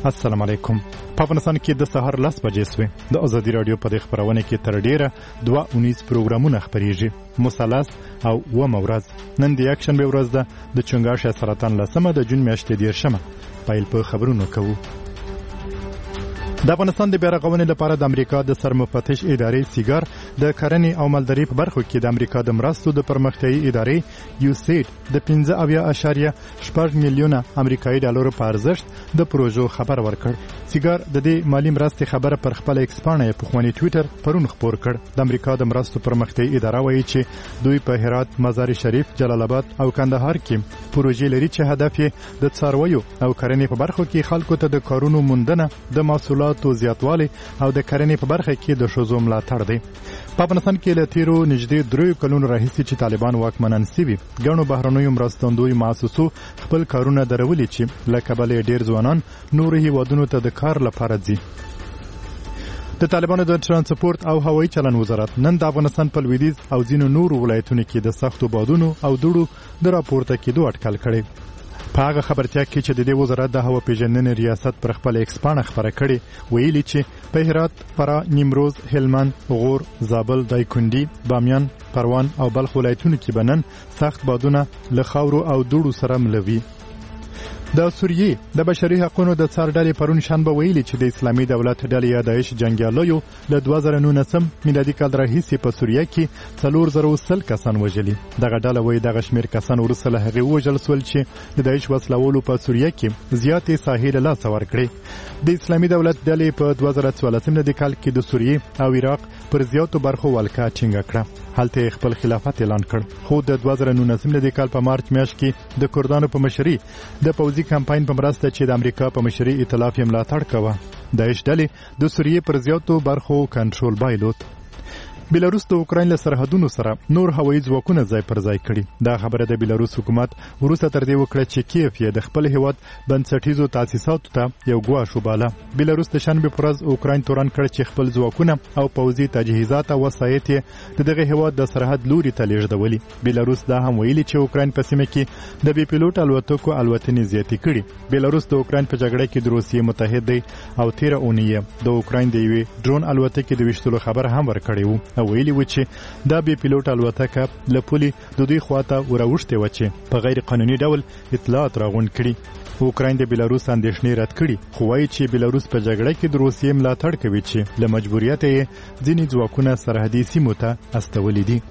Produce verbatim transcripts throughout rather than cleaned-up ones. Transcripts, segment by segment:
السلام علیکم. په افغانستان کې د سهار لس بجې سوې. د ازادي راډیو په دې خبرونه کې تر ډیره دوه اونیز پروګرامونه خپریږي. مثلث او اوومه ورځ. نن د یکشنبې ورځ ده د چنګاښ سرطان لسمه د جون میاشتې دیرشمه. پیل په خبرونو کوو. د افغانستان د بیارغونې لپاره د امریکا د سرمفتش ادارې سیګار د کرنې او مالدارۍ په برخو کې د امریکا د مرستو د پرمختیايي ادارې یوسیډ د پنځه اویا اعشاریه شپږ میلیونه امریکایي ډالرو په ارزښت د پروژو خبر ورکړ. سیګار د دې مالی مرستې خبره پر خپل ایکس پاڼه په خواني ټوئیټر پرون خبر کړ. د امریکا د مرستو پرمختیايي اداره وایي چې دوی په هرات، مزار شریف، جلال آباد او کندهار کې پروژې لري چې هدف یې د څارویو او کرنې په برخو کې خلکو ته د کارونو موندنه، د محصولاتو زیاتوالی او د کرنې په برخه کې د ښځو ملاتړ دی. په افغانستان کې له تیرو نږدې دریو کلونو راهیسې چې طالبان واکمنان سوي، ګڼو بهرنیو مرستندویو مؤسسو خپل کارونه درولي چې له کبله ډېر ځوانان نورو هیوادونو ته د کار لپاره ځي. د طالبانو د ترانسپورت او هوایي چلن وزارت نن د افغانستان په لویدیځ او ځینو نورو ولایتونو کې د سختو بادونو او دوړو د راپورته کېدو اټکل کړی. په هغه خبرتیا کې چې د دې وزارت د هوا پیژندنې ریاست پر خپل ایکس پاڼه خبره کړې، ویلي چې په هرات، فراه، نیمروز، هلمند، غور، زابل، دایکنډي، بامیان، پروان او بلخ ولایتونو کې به نن سخت بادونه له خاورو او دوړو سره ملوي. د سوریې د بشري حقوقو د څار ډلې پرون شنبه ویلي چې د اسلامي دولت ډلې یا داعش جنګیالیو له دوه زره نولسم میلادي کال راهیسې په سوریه کې څلور زره او سل کسان وژلي. دغه ډله وایي دغه شمېر کسان وروسته له هغې ووژل سول چې د داعش وسلوالو په سوریه کې زیاتې ساحې له لاسه ورکړې. د اسلامي دولت ډلې په دوه زره څوارلسم میلادي کال کې د سوریې او عراق پر زیاتو برخو ولکه ټینګه کړه. هلته خپل خلافت اعلان کړ. خو د دوه زره نولسم میلادي کال په مارچ میاشت کې د کردانو په مشرۍ د پوځي کمپاین په مرسته چې د امریکا په مشرۍ ائتلاف یې ملاتړ کوه، داعش ډلې د سوریې پر زیاتو برخو کنټرول بایلود. بیلاروس د اوکراین له سرحدونو سره نور هوایي ځواکونه ځای پر ځای کړي. دا خبره د بیلاروس حکومت وروسته تر دې وکړه چې کیف یې د خپل هیواد بنسټیزو تاسیساتو ته یو ګواښ وباله. بیلاروس د شنبې په ورځ اوکراین تورن کړ چې خپل ځواکونه او پوځي تجهیزات او وسایط یې د دغه هیواد د سرحد لوري ته لیږدولي. بیلاروس دا هم ویلي چې اوکراین په سیمه کې د بې پیلوټ الوتکو الوتنې زیاتې کړي. بیلاروس د اوکراین په جګړه کې د روسیې متحد دی او تیره اونۍ د اوکراین د یوې ډرون الوتکې د ویشتلو خبر هم ورکړی و. ویلي و چې دا بې پیلوټ الوتکه له پولې د دوی خواته وراوښتې وه چې په غیر قانوني ډول اطلاعات راغونډ کړي. اوکراین د بیلاروس اندېښنې رد کړي، خو وایي چې بیلاروس په جګړه کې د روسیې ملاتړ کوي چې له مجبوریته یې ځینې ځواکونه سرحدي سیمو ته استولي دي.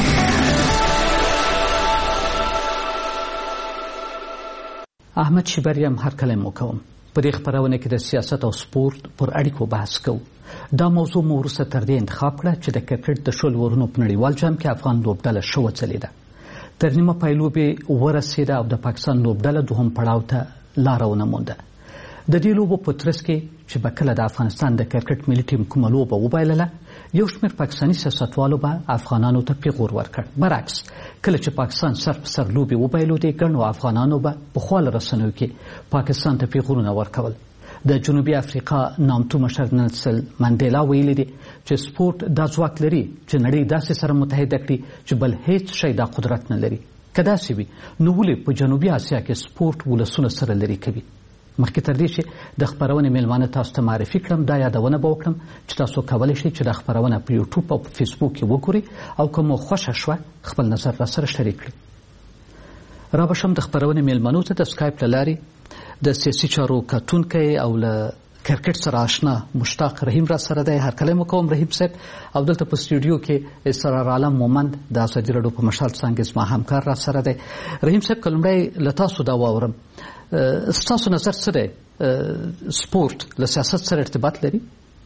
احمد شیبریم هر کله مو کوم. په دې خبرونه کې د سیاست او سپورت پر اړیکو بحث کوو. دا موضوع مو وروسته تر دې انتخاب کړه چې د کرکټ د شل ورونو په نړیوال جام کې افغان لوبډله ښه وځلېده. تر نیمه پای لوبې ورسېده او د پاکستان لوبډله دوهم پړاو ته لاره ونه مونده. د دې لوبو په ترڅ کې چې به کله د افغانستان د کرکټ ملي ټیم کومه لوبه وبایلله، یو شمېر پاکستاني سیاستوالو به افغانانو ته پیغور ورکړ. برعکس کله چې پاکستان سر په سر لوبې وبایلودې، ګڼو افغانانو به په خواله رسنیو کې پاکستان ته پیغورونه ورکول. د جنوبي افریقا نامتو مشر نیلسن منډیلا ویلي دي چې سپورت دا ځواک لري چې نړۍ داسې سره متحده کړي چې بل هیڅ شی دا قدرت نه لري. که داسې وي نو ولې په جنوبي اسیا کې سپورت ولسونه سره لري کوي؟ مخکې تر دې چې د خبرونې میلمانه تاسو ته معرفي کړم، دا یادونه به وکړم چې تاسو کولی شئ چې دا خبرونه په یوټیوب او په فیسبوک کې وګورئ او که مو خوښه شوه خپل نظر را سره شریک کړئ. را به شم د خبرونې میلمنو ته د سکایپ له لارې د سیاسي چارو کتونکی او له کرکټ سره آشنا مشتاق رحیم را سره دی. هر کله مو کوم رحیم صاحب. او دلته په سټوډیو کې اسرار عالم مومند د ازادي راډیو په مشال څنګه زما همکار را سره دی. رحیم صاحب کلمړی له تاسو دا واورم، ستاسو نظر څه دی؟ سپورت له سیاست سره ارتباط لري؟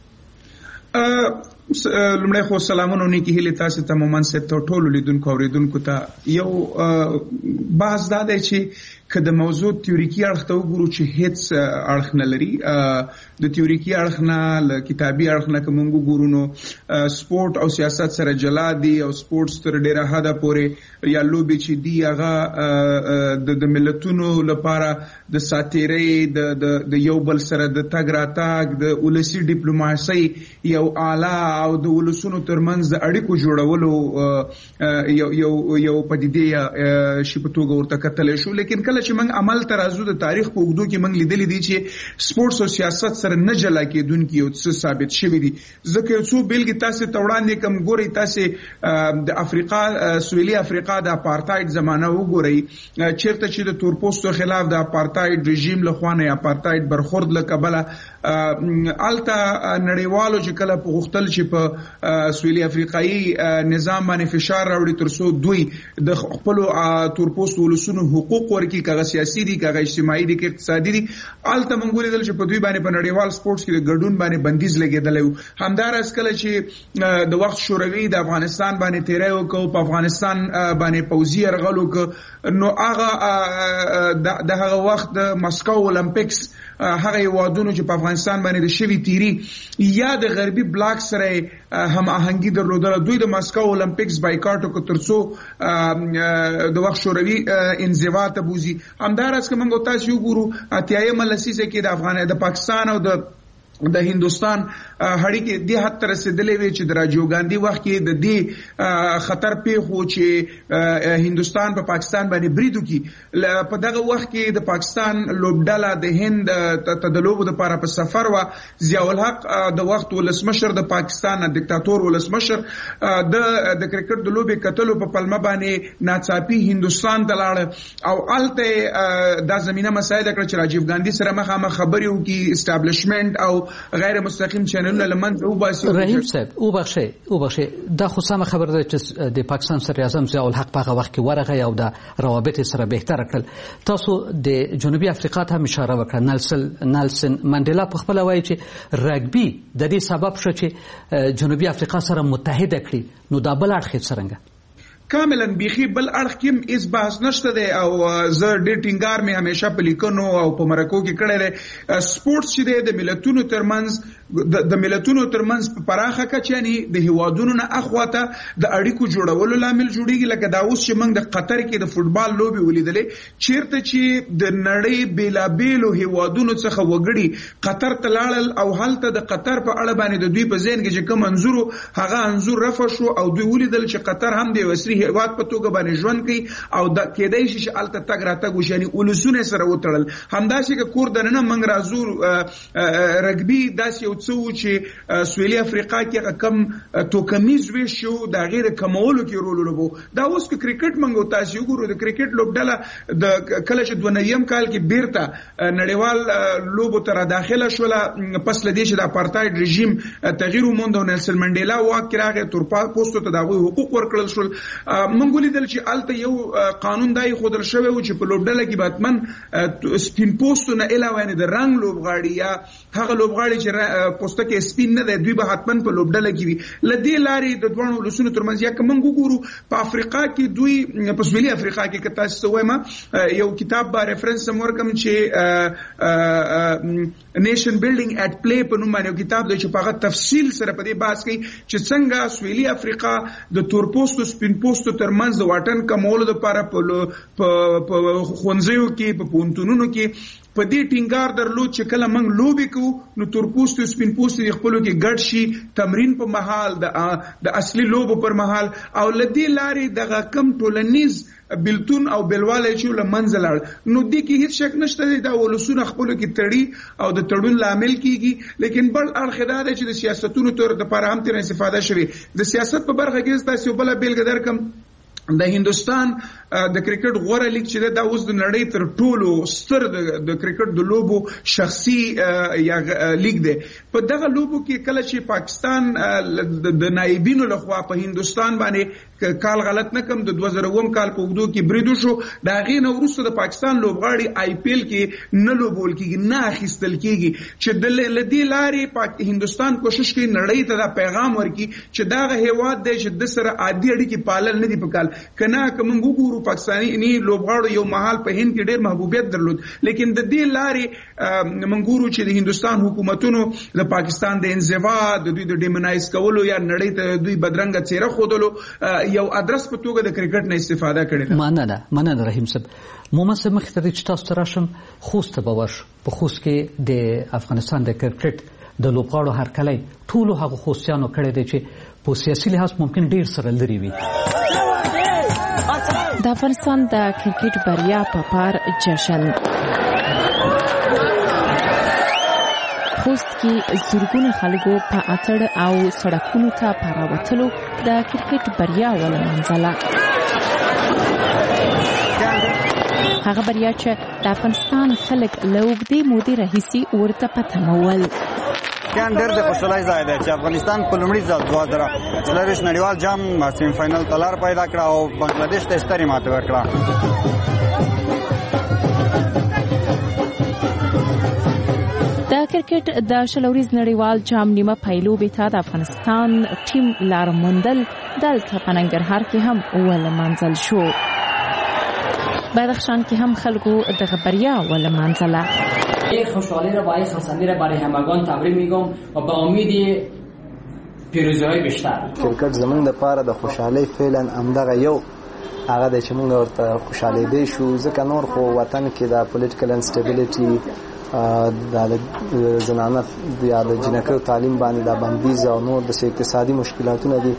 لمړی خو سلامونه نیکی هیلې تاسو ته مومند صاحب ته ټولو لیدونکو اوریدونکو ته. یو بحث دا دی چې که د موضوع تیوریکي اړخ ته وګورو چې هیڅ اړخ نه لري، د تیوریکي اړخ نه له کتابي اړخ نه که موږ وګورو نو سپورت او سیاست سره جلا دي او سپورټس تر ډیره حده پورې یا لوبې چې دي هغه د ملتونو لپاره د ساتیرۍ د یو بل سره د تګ راتګ د ولسي ډیپلوماسۍ یو اعلی او د ولسونو ترمنځ د اړیکو جوړولو یو یو یو پدیدې شي په توګه ورته کتلی شو. لیکن کله کله چې موږ عمل ته راځو د تاریخ په اوږدو کې موږ لیدلې دي چې سپورتس او سیاست سره نه جلا کېدونکي یو څه ثابت شوي دي. ځکه یو څو بیلګې تاسو ته وړاندې کوم. ګورئ تاسو د افریقا سویلي افریقا د اپارټایډ زمانه وګورئ چیرته چې د تورپوستو خلاف د اپارټایډ رژیم له خوا نه اپارټایډ برخورد له کبله الته نړیوالو چې کله په غوښتل چې په سویلي افریقایي نظام باندې فشار راوړي ترڅو دوی د خپل تورپوستو ولسونو حقوق ورکړي، کغه سیاسي دي کغه اجتماعي دي که اقتصادي دي، الته موږ ولیدل چې په دوی باندې په نړیوال سپورتس کې د ګډون باندې بندیز لګیدلی و. همداراز کله چې د وخت شوروي د افغانستان باندې تیری وکړو، په افغانستان باندې پوځي یرغل وکړ، نو هغه د هغه وخت د مسکو اولمپیکس هغه هیوادونو چې په افغانستان باندې د شوي تیری یا د غربي بلاک سره هم آهنګي درلودله، دوی د مسکو اولمپیکس بایکاټ وکړ ترڅو د وخت شوروي انزوا ته بوزي. همداراز که موږ تاسو وګورو اتیایمه لسیزه کې د افغان د پاکستان او د د هندوستان هړیکې دې حد ته رسېدلې وې چې د راجیو ګاندي وخت کې د دې خطر پیښ و چې هندوستان په پاکستان باندې برید وکړي. په دغه وخت کې د پاکستان لوبډله د هند ته د لوبو دپاره په سفر وه. ضیاء الحق د وخت ولسمشر د پاکستان دیکتاتور ولسمشر د د کرکټ د لوبې کتلو په پلمه باندې ناڅاپي هندوستان ته لاړه او هلته دا زمینه مساعده کړه چې راجیو ګاندي سره مخامخ خبرې وکړي، اسټابلیشمنټ او غیر مستقیم چینلونه لمنځه وباسي. رحیم صاحب وبخښئ وبخښئ دا خو سمه خبره ده چې د پاکستان صدر اعظم ضیاء الحق په هغه وخت کې ورغی او د روابط سره بهتره کړل. تاسو د جنوبي افریقا ته هم اشاره وکړه. نلسل نلسن منډیلا په خپله وایي چې رګبي د دې سبب شو چې جنوبي افریقا سره متحده کړي، نو دا بل اړخ یې څرنګه؟ کاملا بیخي بل اړخ کې هیڅ بحث نشته دی او زه ډېر ټینګار مې همیشه په لیکنو او په مرکو کې کړی دی. سپورټس چې دی د ملتونو ترمنځ د ملتونو ترمنځ په پراخه کچه یعنی د هیوادونو نه اخواته د اړیکو جوړولو لامل جوړیږي. لکه دا اوس چې موږ د قطر کې د فوټبال لوبې ولیدلې چیرته چې د نړۍ بیلابیلو هیوادونو څخه وګړي قطر ته لاړل او هلته د قطر په اړه باندې د دوی په ذهن کې چې کوم انځور هغه انځور رفع شو او دوی ولیدل چې قطر هم د وسري هیواد په توګه باندې ژوند کوي او د کېدای شي چې الته تګ راتګ وشي، یعنی ولسونه سره وتړل. همداسې که کور دننه موږ راځو رګبي داسې یو څه و چې سویلي افریقا کې کم توکمیز ویش شو د هغې د کمولو کې رول ولوبو. دا اوس که کرکټ موږ تاسې وګورو د کرکټ لوبډله د کله چې دوه نویم کال کې بیرته نړیوال لوبو ته راداخله شوله پس له دې چې د اپارټایډ رژیم تغییر وموند او نیلسن منډیلا واک کې راغی، تورپوستو ته د هغوی حقوق ورکړل شول. موږ ولیدل چې الته یو قانون دا ایښودل شوی و چې په لوبډله کې به حتما سپین پوستو نه علاوه یعنې د رنګ لوبغاړي یا هغه لوبغاړي چې پوستکی سپین نه دی دوی به حتما په لوبډله کې وي. له دې لارې د دواړو ولسونو ترمنځ یا که موږ وګورو په افریقا کې دوی په سویلي افریقا کې که تاسو څه وایم یو کتاب به ریفرنس هم ورکړم چې نیشن بلډینګ ایټ پلی په نوم باندې یو کتاب دی چې په هغه تفصیل سره په دې بحث کوي چې څنګه سویلي افریقا د تورپوستو سپین پوستو ترمنځ د واټن کمولو لپاره په ښوونځیو کې په پوهنتونونو کې په دې ټینګار درلود چې کله موږ لوبې کوو نو تورپوستو سپین پوستو د خپلو کې ګډ شي تمرین په مهال د اصلي لوبو پر مهال او له دې لارې دغه کم ټولنیز بلتون او بلوالی چې له منځه لاړ نو دې کې هیڅ شک نشته دی دا ولسونه خپلو کې تړي او د تړون لامل کیږي. لیکن بل اړخ دا دی چې د سیاستونو تر دپاره هم ترې استفاده شوې. د سیاست په برخه کې تاسو یو بله بیلګه درکړم. د هندوستان د کرکټ غوره لیګ چې دا اوس د نړۍ تر ټولو ستر د کرکټ د لوبو شخصي یا لیګ دی. په دغه لوبو کې کله چې پاکستان د نایبینو لخوا په هندوستان باندې کال غلط نه کم د دوه زره اووم کال په اوږدو کې برید وشو، د هغې نه وروسته د پاکستان لوبغاړي آی پی ایل کې نه لوبول کېږي نه اخیستل کېږي چې له دې لارې هندوستان کوشش کوي نړۍ ته دا پیغام ورکړي چې دغه هیواد دی چې د سره عادي اړیکې پالل نه دي پکار. کنه که موږ وګورو پاکستاني لوبغاړو یو مهال په هند کې ډېر محبوبیت درلود، لیکن د دې لارې موږ ګورو چې د هندوستان حکومتونو د پاکستان د انزوا د دوی د ډیمونایز کولو یا نړۍ ته دوی بدرنګه څیره ښودلو یو ادرس په توګه د کرکټ نه استفاده کړې ده. مننه مننه رحیم صاحب. محمد صاحب مخکې تر دې چې تاسو ته راشم خوست ته به ورشو. په خوست کې د افغانستان د کرکټ د لوبغاړو هرکلی ټولو هغو خوستیانو کړی دی چې په سیاسي لحاظ ممکن ډېر سره لرې وي. د افغانستان د کرکټ بریا په پار جشن. خوست کې زرګونه خلکو په اتړ او سړکونو ته په راوتلو د کرکټ بریا ولمانځله. هغه بریا چې د افغانستان خلک له اوږدې مودې راهیسې ورته په تمه ول. کان ډېر د خوشحالۍ ځای دی چې افغانستان په لومړي ځل دوه زره څلرویشت نړیوال جام سیمي فاینل ته لار پیدا کړه او بنګلادیش ته سترې ماتې ورکړه. د کرکټ د شل ورځ نړیوال جام نیمه پایلوبې ته د افغانستان ټیم لار موندل دلته په ننګرهار کې هم ولمانځل شو. بدخشان کې هم خلکو دغه بریا ولمانځله. یک خوشحالی را باعث خرسندی را برای همگان تبریک میگم و به امید پیروزی‌های بیشتر. کرکټ زمونږ لپاره د خوشحالۍ فعلا همدغه یو هغه د چې موږ ورته خوشحالي دی شو، ځکه نور خو وطن کې د پولیټیکل انسټیبیلیټي د زنانه یا د جنکو تعلیم باندې د بندیز او نور د اقتصادي مشکلاتونه دي.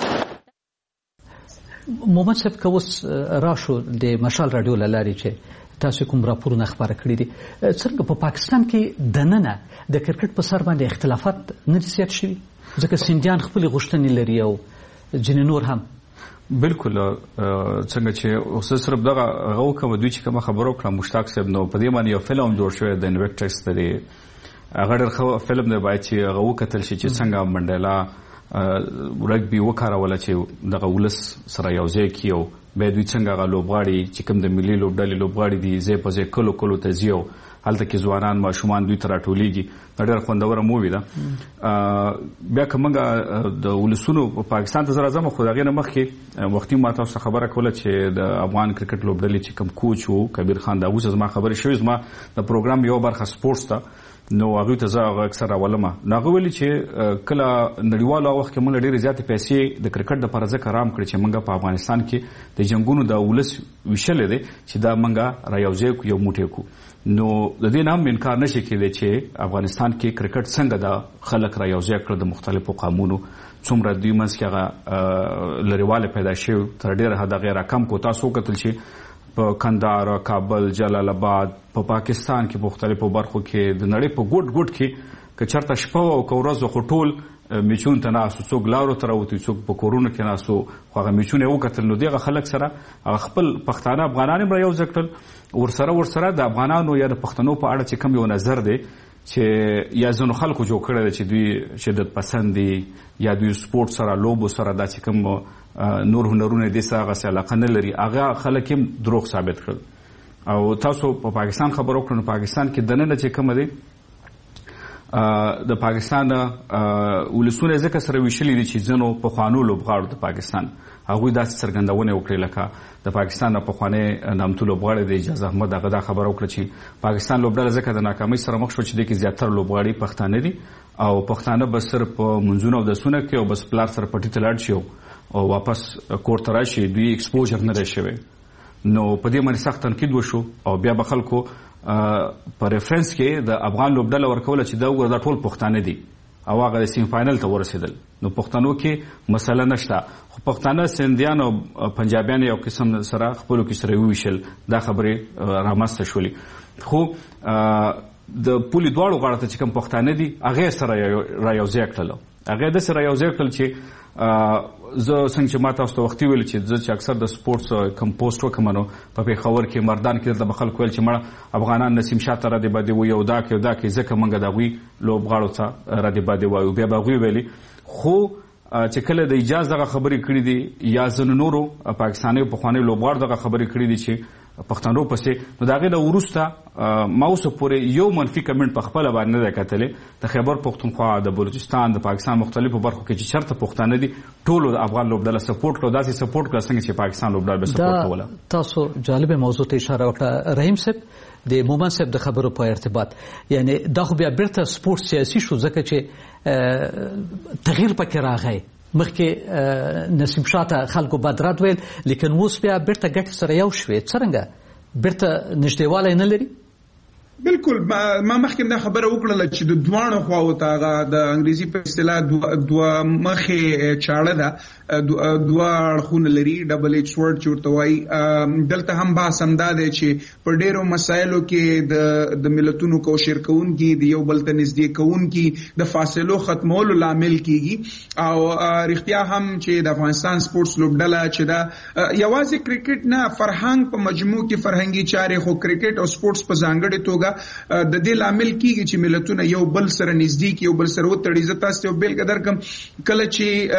محمد صاحب که اوس راشو د مشال رادیو له لارې چې تاسو کوم راپورونه خبره کړي دي، څنګه په پاکستان کې دننه د کرکټ په سر باندې اختلافات نه دي زیات شوي؟ ځکه سیندیان خپلې غوښتنې لري او ځینې نور هم. بالکل څنګه چې اوس صرف دغه هغه وکړه دوی چې کومه خبره وکړه مشتاق صاحب، نو په دې باندې یو فلم جوړ شوی د انویکټکس دی. هغه ډېر ښه فلم دی، باید چې هغه وکتل شي چې څنګه منډیلا رګبي وکاروله چې دغه ولس سره یو ځای کړي او بیا دوی څنګه هغه لوبغاړي چې کوم د ملي لوبډلې لوبغاړي دي ځای په ځای کلو کلو ته ځي او هلته کې ځوانان ماشومان دوی ته راټولېږي. دا ډېره خوندوره مووي ده. بیا که موږ د ولسونو پاکستان ته زه راځم، خو د هغې نه مخکې وختي ما تاسو ته خبره کوله چې د افغان کرکټ لوبډلې چې کوم کوچ و کبیر خان د هغوی څه زما خبرې شوې، زما د پروګرام یوه برخه سپورټس ته، نو هغوی ته زه هغه اکثر راولمه. نو هغه ویلي چې کله نړیوالو هغه وخت کې موږ ډېرې زیاتې پیسې د کرکټ دپاره ځکه رام کړې چې موږ په افغانستان کې د جنګونو د ولس ویشلی دی چې دا موږ را یوځای کړو، یو موټی کړو. نو د دې نه هم انکار نشي کېدی چې افغانستان کې کرکټ څنګه د خلک را یوځای کړل، د مختلفو قومونو څومره دوی منځ کې هغه لرېوالی پیدا شوی تر ډېره حده هغې راکم کړو. تاسو وکتل چې په کندهار، کابل، جلال آباد، په پاکستان کې مختلفو برخو کې د نړۍ په ګوټ ګوټ کې که چېرته شپه او که ورځ خو ټول میچون ته ناستو، څوک لارو ته راوتي، څوک په کورونو کې ناستو، خو هغه میچونه یې وکتل. نو دغه خلک سره هغه خپل پښتانه افغانان هم را یو ځای کړل، ورسره ورسره د افغانانو یا د پښتنو په اړه چې کوم یو نظر دی چې یا ځینو خلکو جوړ کړی دی چې دوی شدت پسند دي یا دوی سپورټ سره لوبو سره دا چې کوم نور هنرونه دې سره هغسې علاقه نه لري، هغه خلک هم دروغ ثابت کړل. او تاسو په پاکستان خبره وکړو، نو پاکستان کې دننه چې کومه دی د پاکستان ولسونه ځکه سره ویشلي دي چې ځینو پخوانو لوبغاړو د پاکستان هغوی داسې څرګندونې وکړې لکه د پاکستان نه پخوانی نامتو لوبغاړی د اجاز احمد، هغه دا خبره وکړه چې پاکستان لوبډله ځکه د ناکامۍ سره مخ شو چې دې کې زیاتره لوبغاړي پښتانه دي او پښتانه به صرف په منځونه او دسونه کې او بس پلار سره پټي ته لاړ شي او واپس کور ته راشي، دوی ایکسپوژر نه دی شوی. نو په دې باندې سخت تنقید وشو او بیا به خلکو په ریفرنس کې د افغان لوبډله ورکوله چې دا وګوره دا ټول پښتانه دي او هغه د سیمي فاینل ته ورسېدل. نو پښتنو کې مسله نشته، خو پښتانه سندیان او پنجابیان یو قسم سره خپلو کې سره وویشل، دا خبرې رامنځته شولې. خو د پولې دواړو غاړو ته چې کوم پښتانه دي هغې سره را یوځای کړل، هغې داسې را یوځای کړل چې زه څنګه چې ما تاسو ته وختي ویل چې زه چې اکثر د سپورټس کوم پوسټ وکړم نو په پېښور کې مردان کې دلته به خلک ویل چې مړه افغانان نسیم شاه ته رادې بادې وایي او دا کې او دا کې ځکه موږ د هغوی لوبغاړو ته رادې بادې وایو. بیا به هغوی ویلي، خو چې کله د اجاز دغه خبرې کړي دي یا ځینو نورو پاکستانیو پخوانیو لوبغاړو دغه خبرې کړي دي چې پښتنو پسې، نو د هغې نه وروسته ما اوسه پورې یو منفي کمنټ په خپله باندې نه دی کتلی. د خیبر پښتونخوا، د بلوچستان، د پاکستان مختلفو برخو کې چې چېرته پښتانه دي ټولو د افغان لوبډله سپورټ کړو، داسې سپورټ کړه څنګه چې پاکستان لوبډله به سپورټ کوله. تاسو جالبه موضوع ته اشاره وکړه رحیم صاحب د مومن صاحب د خبرو په ارتباط، یعنی دا خو بیا بیرته سپورټ سیاسي شو ځکه چې تغییر پکې راغی. مخکې نسیم شاه ته خلکو بدرد ویل، لیکن اوس بیا بیرته ګټې سره یو شوې، څرنګه بیرته نږدېوالی نه لري؟ بالکل ما مخکې دا خبره وکړله چې د دواړو خواو ته هغه د انګریزي په اصطلاح دوه مخې چاړه ده، دوه اړخونه لري ډبل ایچ ورډ چې ورته وایي دلته هم بحث همدا دی چې په ډیرو مسایلو کې د د ملتونو کوشر کوونکي د یو بل ته نږدې کوونکي د فاصلو ختمولو لامل کیږي او رښتیا هم چې د افغانستان سپورتس لوبډله چې دا یوازې کرکټ نه فرهنګ په مجموع کې فرهنګي چارې خو کرکټ او سپورتس په ځانګړي توګه د دې لامل کیږي چې ملتونه یو بل سره نږدې کی یو بل سره وتړي زه تاسو ته بیل درکم کله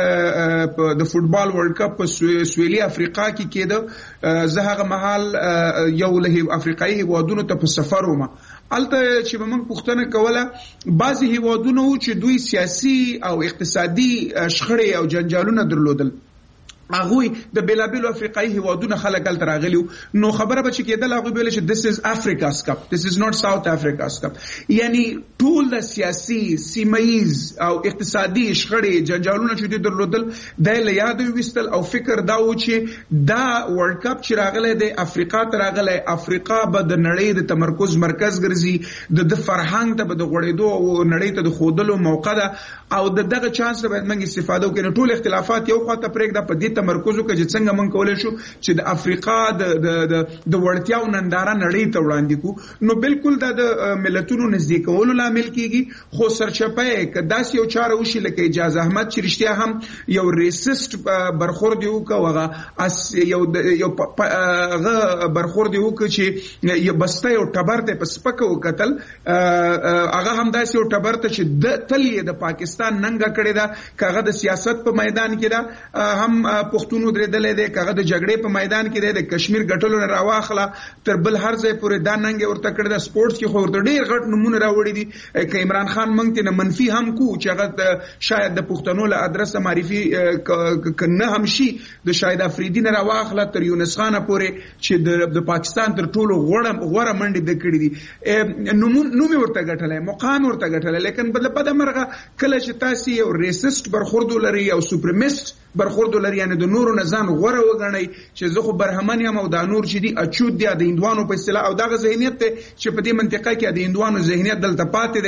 چې د فوتبال ورلد کپ په سویلي افریقا کې کېده زه هغه مهال یو له افریقایي هیوادونو ته په سفر وم الته چې موږ پوښتنه کوله بعضی هیوادونو چې دوی سیاسي او اقتصادي شخړې او جنجالونه درلودل هغه د بیلابیلو افریقایي هیوادونو خلک هلته راغلي نو خبره به چې کېدل هغه ویل چې this is Africa's cup this is not South Africa's cup یعنی ټول د سیاسي سیمایز او اقتصادي شخړې جنجالونه چې درلودل د له یاد وستل او فکر دا و چې دا ورلد کپ چې راغلی د افریقا ته راغلی افریقا به د نړۍ د تمرکز مرکز ګرځي د فرهنګ ته به د غوړېدو او نړۍ ته د خودلو موقع ده او د دغه چانس باید موږ استفاده وکړو ټول اختلافات یو خواته پرېږده په دې تمرکز وکړو چې څنګه موږ کولای شو چې د افریقا د د د وړتیاو ننداره نړۍ ته وړاندې کو نو بالکل د ملتونو نږدې کولو لامل کیږي خو سرچپه کداس یو چاره وشي لکه اجاز احمد چې رښتیا هم یو ریسست برخورد یو کوغه اس یو یو هغه برخورد یو چې یو بسته یو ټبر ته پسپکه وکتل هغه هم داس یو ټبر ته چې د تلې د پاکستان ننګه کړی دا کاغه د سیاست په میدان کې دا هم پښتون درېدلې ده کاغه د جګړې په میدان کې ده د کشمیر ګټلو نه راواخله تر بل هر ځای پورې دا ننګ ورته کړی د سپورتس کې خو ورته ډېر غټ نمونه راوړي دي ک عمران خان مونږ ته منفي هم کو چې هغه شاید د پښتنو له ادرس معرفي کنه هم شي د شاید افریدی نه راواخله تر یونس خان پورې چې د پاکستان تر ټولو غوړم غوړه منډي د کړی دي نو مې ورته غټلې مقام ورته غټلې لیکن بل په د مرغه کله چې تاسو یو ریسست برخورد لري او سوپرمیست برخورد لري یعنی د نورو نزان غوړه وګڼي چې زه خو برهمن یم او دا نور چې دي اچود دي د هندوانو په اصطلاح او دغه ذهنیت ته چې په دې منطقه کې د هندوانو ذهنیت دلته پاتې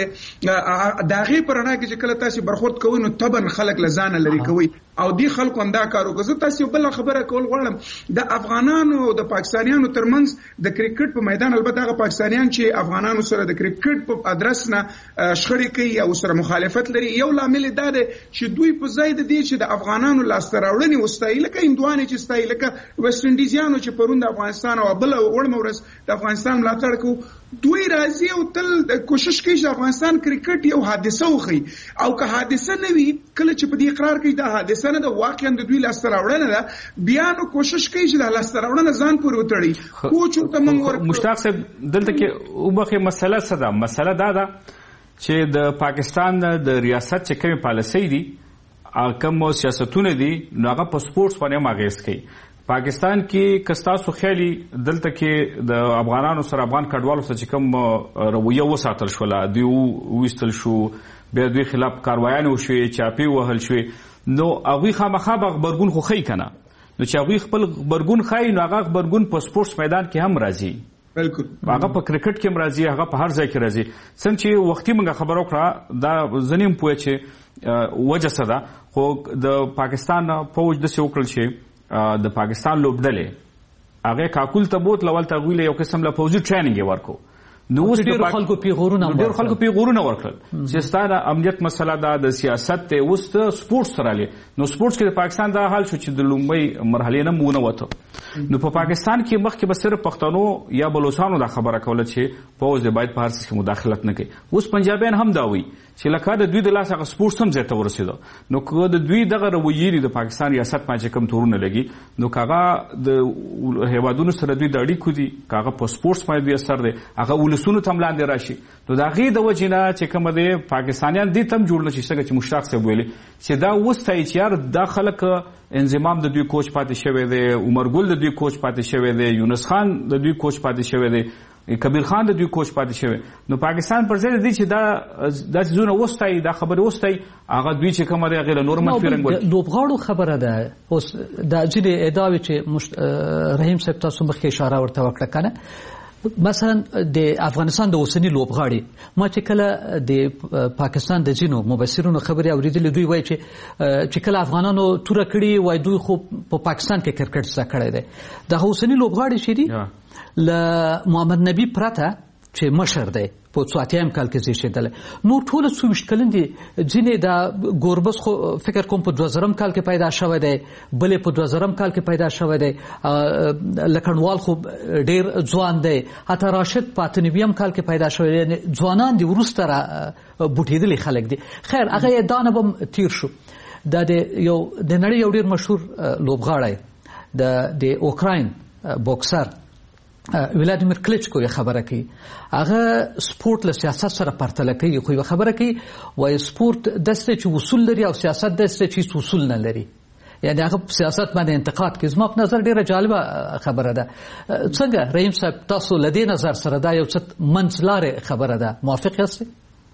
دي داغه پرنا کې چې کله تاسو برخورد کوئ نو تبن خلک لزانه لري کوي او دی خلکو هم دا کار وکړي تاسو بل خبره کول غواړم د افغانانو او د پاکستانیانو ترمنځ د کرکټ په میدان البته هغه پاکستانیان چې افغانانو سره د کرکټ په ادرس نه شخړې کوي او سره مخالفت لري یو لامل دا دی چې دوی په ځای د دې چې د افغانانو لاس تراوړنې وستایي لکه هندوانې چې ستایي لکه ویسټ انډیزیانو چې پرون د افغانستان او بل وړم ورس د افغانستان ملاتړ کوي دوی راځي او تل کوشش کوي چې افغانستان کرکټ یو حادثه وخی او که حادثه نه وي کله چې په دې اقرار کوي دا حادثه نه د واقعا د دوی لاس تراوړنه ده بیا نو کوشش کوي چې د لاس تراوړنه ځان پورې وتړي کوچ ته موږ ورکو مشتاق صاحب دلته کې وبخه مسله څه ده مسله دا ده چې د پاکستان د ریاست چې کومه پالیسي دي کوم سیاستونه دي نو هغه په سپورتس باندې ماغیز کوي پاکستان کې کستاسو خیالي دلته کې د افغانانو سره افغان کډوالو سره چې کوم رویه وساتل شو دی وستل شو بیا دوی خلاف کاروایانه وشوي چاپی وهل شوي نو هغه خامخا خبرګون خو خی کنه نو چې هغه خپل خبرګون خای نو هغه خبرګون په سپورتس میدان کې هم راځي بالکل هغه په کرکټ کې هم راځي هغه په هر ځای کې راځي څنګه چې وختي موږ خبرو کړه دا زنیم پوه چې وجه څه ده خو د پاکستان فوج د څه وکړل شي د پاکستان لوبډلې هغه کاکول ته بوت لول ته غویله یو قسم له فوجي ټریننګ ورکو نو اوس ډېر خلکو پیغورونه ډېر خلکو پیغورونه ورکړل چې ستاره امنیت مسله ده د سیاست ته اوس ته سپورتس تراله نو سپورتس کې د پاکستان دا حال شو چې د لومړی مرحله نه مونږ وته نو په پاکستان کې مخکې به صرف پښتنو یا بلوچستانو دا خبره کوله چې فوج د باید په هر څه کې مداخلت نه کوي اوس پنجابیان هم دا وایي چې لکه د دوی د لاس هغه سپورتس هم ځای ته ورسېدو نو که د دوی دغه رویې د پاکستان ریاست باندې کوم تورونه لګي نو کاغه د هیوادونو سره دوی د اړیکو دي کاغه په سپورتس باندې دوی اثر دی هغه ولسونو ته ملاندې راشي نو دا غي د وجنه چې کوم دي پاکستانیان دي تم جوړ نشي څنګه چې مشتاق صاحب ویلي چې دا وستای چې یار دا خلک انضمام د دوی کوچ پاتې شوی دی عمر ګل د دوی کوچ پاتې شوی دی یونس خان د دوی کوچ پاتې شوی دی کبیر خان د دوی کوچ پاتې شوی نو پاکستان پر ځای دی چې دا د زونه وستای دا خبره وستای هغه دوی چې کوم دی غیر نورمال فیرنګ وي لوبغاړو خبره ده اوس د اجل ادعاوی چې رحیم صاحب تاسو مخکې اشاره ورته وکړه کنه مثلا د افغانستان د اوسنی لوبغاړي ما چې کله د پاکستان د ځینو مبصرونو خبرې اورېدلې دوی وایي چې چې کله افغانانو توره کړي وایي دوی خو په پاکستان کې کرکټ زده کړی دی دغه اوسني لوبغاړي چې دي له محمد نبي پرته چې مشر دی په څو اتیایم کال کې زیږېدلی نو ټوله څو ویشت کلن دي ځینې د ګوربز خو فکر کوم په دوه زرم کال کې پیدا شوی دی بلې په دوه زرم کال کې پیدا شوی دی لکڼوال خو ډېر ځوان دی حتی راشد په اته نویم کال کې پیدا شوی دی ځوانان دي وروسته را بوټېدلي خلک دي خیر هغه یې دا نه به تیر شو دا د یو د نړۍ یو ډېر مشهور لوبغاړی د د اوکراین بوکسر ولادیمیر کلیچکو یې خبره کوي هغه سپورت له سیاست سره پرتله کوي خو یې خبره کوي وایي سپورت داسې چې اصول لري او سیاست داسې چې اصول نه لري یعنی هغه سیاست باندې انتقاد کوي زما په نظر ډېره جالبه خبره ده څنګه رحیم صاحب تاسو له دې نظر سره دا یو څه منځلارې خبره ده موافق یاستئ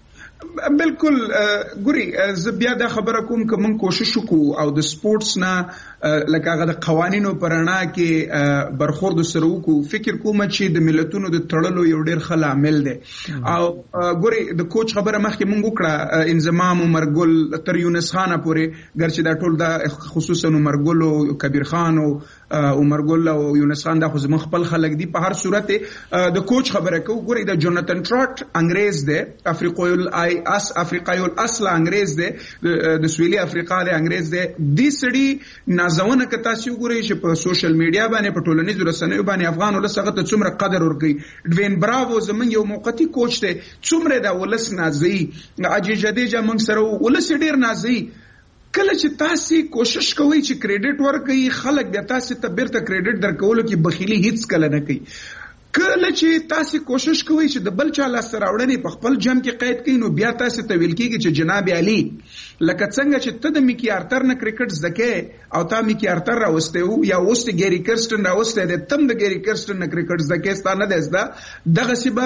بالکل ګوري زه بیا دا خبره کوم که موږ کوشش وکړو او د سپورټس نه لکه هغه د قوانینو په رڼا کې برخورد سره وکړو فکر کوم چې د ملتونو د تړلو یو ډېر ښه لامل دی او ګوري د کوچ خبره مخکې موږ وکړه انضمام عمرګل تر یونس خانه پورې ګرچې دا ټول دا خصوصا عمرګل او کبیر خان او عمرګل او یونس خان دا خو زموږ خپل خلک دي په هر صورت د کوچ خبره کوو ګوري د جوناتن ټراټ انګریز دی افریقایي اس افریقایي الاصل انګریز دی د سویلي افریقا دی انګریز دی د سړي نازونه که تاسو وګورئ چې په سوشل میډیا باندې په ټولنیزو رسنیو باندې افغان ولس هغه ته څومره قدر ورکوي ډوین براوو زمونږ یو موقتی کوچ دی څومره دا ولس نازي اجي جديجه موږ سره ولس ډیر نازي کله چې تاسو کوشش کوئ چې کریډټ ورکړئ خلک بیا تاسو ته بیرته کریډټ درکولو کې بخیلی هیڅ کله نه کوي کله چې تاسو کوشش کوئ چې د بل چا لاس راوړنې په خپل جمع کې قید کړئ نو بیا تاسو ته ویل کېږي چې جناب علي لکه څنګه چې ته د میکی ارتر نه کرکټ زده او تا میکی ارتر راوسته او یا اوست ګيري کرستن راوسته د تم د ګيري کرستن نه کرکټ زده ستانه دزدا دغه سیبه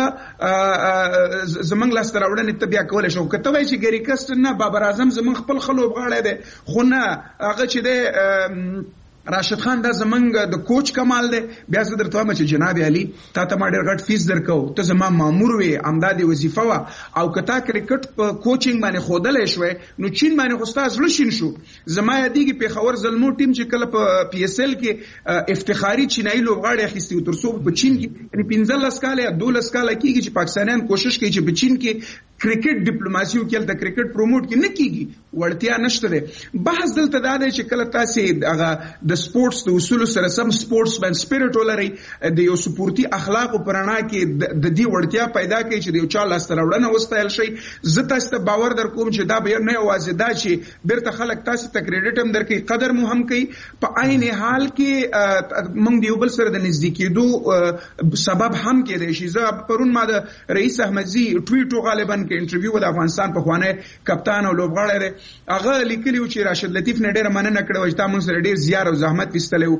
زمنګ لاس راوړنې ته بیا کول شو کته وای چې ګيري کرستن نه بابر اعظم زمنګ خپل خلوب غاړه ده خو نه هغه چې د راشد خان دا زمنګ د کوچ کمال دی بیا زه درته وایم چې جناب علي تا ته ما ډېر غټ فیس درکو ته زما مامور وې امدادي وظیفه وا او کتا کرکټ په کوچینګ باندې خودلې شوې نو چین باندې خو استاد لشین شو زما یادېږي په خبر زلمو ټیم چې کله په پی اس ال کې افتخاري چینایي لوبغاړي اخیستي تر څو په چین کې یعنی پنځه کال یا دوه کال کېږي چې پاکستانیان کوشش کوي چې په چین کې کرکټ ډیپلوماسي او کله کرکټ پروموټ کې نه کیږي ورتیا نشته ده بحث دلته دا دی چې کله تاسو هغه د سپورتس د اصول سره سم سپورتس من سپیرټ ولري د یو سپورتي اخلاق او پرانا کې د دې ورتیا پیدا کوي چې د یو چا لاس تراوړنه وستایل شي زه تاسو ته باور در کوم چې دا به نه یوازې دا چې بیرته خلک تاسو ته کریډټ هم درکې قدر مو هم کوي په عین حال کې موږ دیو بل سره د نزدیکېدو سبب هم کېدای شي زه پرون ما د رئیس احمدزي ټویټو غالبا انټرویو د افغانستان په خوانه کپتان او لوبغاړی دی هغه لیکلی و چې راشد لطیف نه ډېر مننه کړې و چې تاسو سره ډېر زیار او زحمت وستلو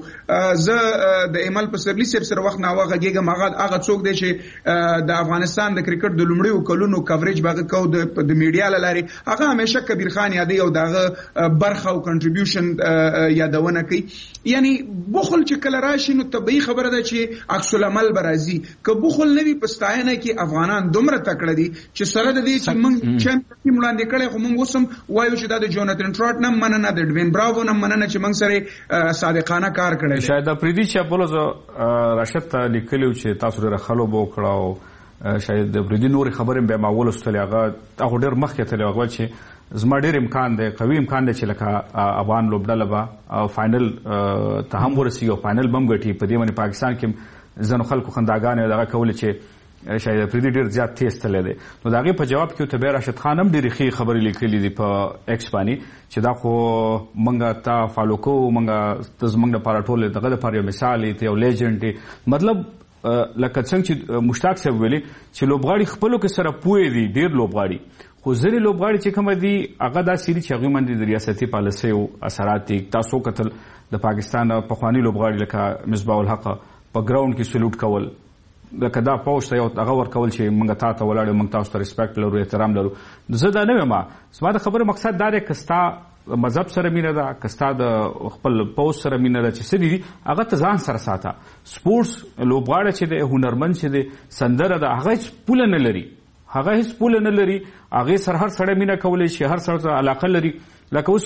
زه د ایمل په سبلی سب سره وخت نه واغه کېږم هغه هغه څوک دی چې د افغانستان د کرکټ د لومړیو کلونو کوریج باغ کو د میډیا لاري هغه همیشه کبیر خان یادي او دغه برخه او کنټریبیوشن یادونه کوي یعنی بخل چې کله راشي نو طبيعي خبره ده چې عکس العمل برازي که بخل نوي پستاینه کې افغانان دومره تکړه دي چې سره د دې چې موږ چمپیون وړاندې کړي خو موږ اوسم وایو چې دا د جوناتن ټراټ نه مننه د ډوین براوو نه مننه چې موږ سره صادقانه کار کړی شاید پریدي چې بولو راشد ته لیکلو چې تاسو سره خلو بو کړو شاید د پریدي نور خبرې به ما ولستل هغه هغه ډېر مخکې ته هغه چې زما ډېر امکان دی قوي امکان دی چې لکه افغان لوبډله به فائنل ته هم ورسیږي او فائنل بم ګټي په دې باندې پاکستان کې ځنو خلکو خنداګانې دغه کول چې شاید پریدي ډېر زیات تیز تللی دی نو د هغې په جواب کې ورته بیا راشد خان هم ډېرې ښې خبرې لیکلي دي په ایکس باندې چې دا خو موږ تا فالو کوو موږ ته زموږ دپاره ټول دغه دپاره یو مثال یې ته یو لیجنډ یې مطلب لکه څنګه چې مشتاق صاحب ویلي چې لوبغاړي خپلو کې سره پوهې دي ډېر لوبغاړي خو ځینې لوبغاړي چې کومه دي هغه داسې دي چې هغوی باندې د ریاستي پالیسیو اثرات دي تاسو کتل د پاکستان پخواني لوبغاړي لکه مصباح الحق په ګراوند کې سلوټ کول لکه دا پوسټ یو هغه ورکول چې موږ تا ته ولاړ موږ تاسو ته ریسپیکټ لرو احترام لرو زه دا نه یم زما د خبرې مقصد دا دی که ستا مذهب سره مینه ده که ستا د خپل پوز سره مینه ده چې څه دي هغه ته ځان سره ساته. سپورټس لوبغاړی چې دی هنرمند چې دی سندره ده هغه هیڅ پوله نه لري هغه هیڅ پوله نه لري هغې سره هر سړی مینه کولی شي هر سړی ته علاقه لري. لکه اوس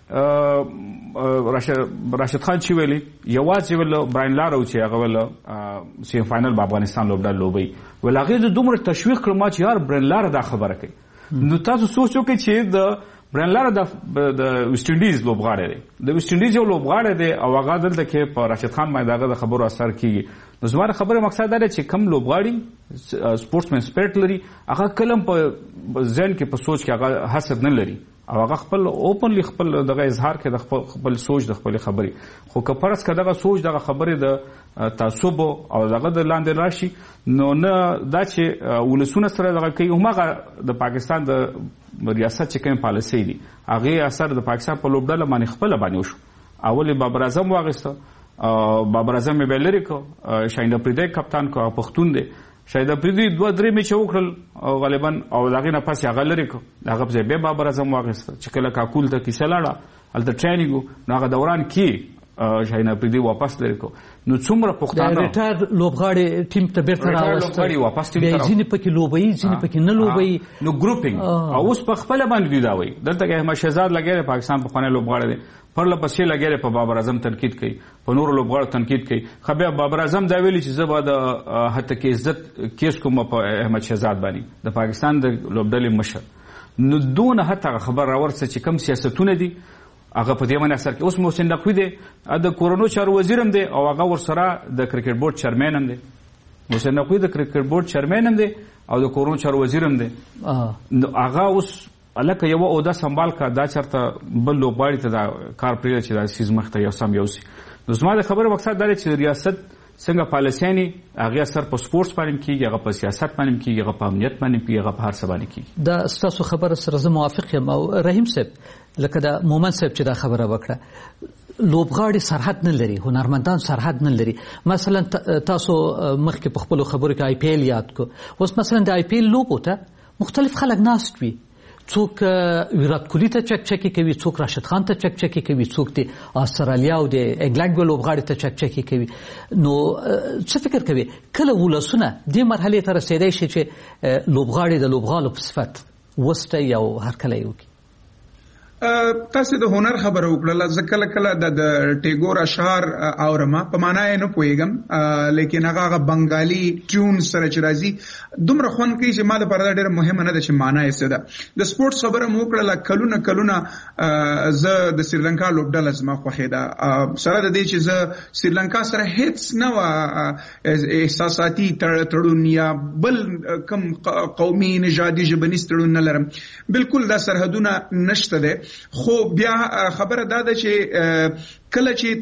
راشد خان چې ویلي یوازې ویل براین لارو چې هغه ویل سیمی فاینل به افغانستان لوبډل لوبوي ویل هغې زه دومره تشویق کړم ما چې یار براین لاره دا خبره کوي. نو تاسو سوچ وکړئ چې د براین لاره د ویسټ انډیز لوبغاړی دی د ویسټ انډیز یو لوبغاړی دی او هغه دلته کې په راشد خان باندې هغه د خبرو اثر کېږي. نو زما د خبرې مقصد دا دی چې کوم لوبغاړي سپورټسمن سپیرټ لري هغه کله هم په ذهن کې په سوچ کې هغه حسد نه لري او هغه خپل اوپنلی خپل دغه اظهار کې د خپل سوچ د خپل خبرې خو که فرض که دغه سوچ دغه خبرې د تعصب او دغه د لاندې راشي نو نه دا چې ولسونه سره دغه کوي هماغه د پاکستان د ریاست چې کوم پالیسي دي هغې اثر د پاکستان په لوبډله باندې خپله باندې وشو. اول یې بابر اعظم واخیسته بابر اعظم یې بیا لرې کړ شاهین افریدی کپتان کو پښتون دی شاهین افریدي دوه درې میچ وکړل غالبا او د هغې نه پس یې هغه لرې کړ د هغه په ځای بیا بابر اعظم واخیسته چې کله کاکول ته کیسه لاړه هلته ټرینینګ و نو هغه دوران کې شاهین افریدي واپس لرې کړ. نو څومره پښتانه د ریټایر لوبغاړي ټیم ته بیرته راوستل واپس ټیم ته ځینې پکې لوبوي ځینې پکې نه لوبوي نو ګروپینګ او اوس په خپله باندې دوی دا وایي دلته کې احمد شهزاد لګیا دی پاکستان پخوانی لوبغاړی دی پرله پسې لګیا دی په بابر اعظم تنقید کوي په نورو لوبغاړو تنقید کوي. خو بیا بابر اعظم دا ویلي چې زه به د حتی کې عزت کیس کوم په احمد شهزاد باندې د پاکستان د لوبډلې مشر. نو دونه حتی خبر راورسه چې کوم سیاستونه دي هغه په دې باندې اثر کوي. اوس محسن نقوي دی د کورونو چارو وزیر هم دی او هغه ورسره د کرکټ بورډ چیرمن هم دی. محسن نقوي د کرکټ بورډ چیرمن هم دی او د کورونو چارو وزیر هم دی. نو هغه اوس الکه یو عہده سنبال کا دا چرته بل لوبغاړي ته دا کار پرېږده چې دا سیز مخته یو سم یوسي. نو زما د خبرې مقصد دا دی چې ریاست څنګه پالیسیانې هغې اثر په سپورټس باندې کېږي هغه په سیاست باندې کېږي هغه په امنیت باندې کېږي هغه په هر څه باندې کېږي. دا ستاسو خبره سره زه موافق یم او رحیم صاحب لکه د مومن صاحب چې دا خبره وکړه لوبغاړي سرحد نه لري هنرمندان سرحد نه لري. مثلا تاسو مخکې په خپلو خبرو کې آی پی ایل یاد کو اوس مثلا د آی پی ایل لوبو ته مختلف خلک ناست وي څوک ویرات کوهلي ته چکچکي کوي څوک راشد خان ته چکچکي کوي څوک د استرالیا او د انګلند لوبغاړي ته چکچکي کوي. نو څه فکر کوي کله ولسونه دې مرحلې ته رسېدای شي چې لوبغاړي د لوبغالو په صفت وسته یو هرکلی وکړي؟ تاسو د هنر خبره وکړه زه کله کله د ټیګور اشعار اورم په معنا یې نه پوهیږم لیکن هغه بنگالي ټیون سره چې راځي دومره خوند کوي چې ما لپاره ډېره مهمه نه ده چې معنا یې څه ده. د سپورټس خبره مو وکړله کلونه کلونه زه د سریلانکا لوبډله زما خوښې ده سره د دې چې زه سریلانکا سره هیڅ نه وه احساساتي تړون یا بل کم قومي نژادي ژبنیز تړون نه لرم بالکل دا سرحدونه نشته ده. خو بیا خبره دا ده چې کله چې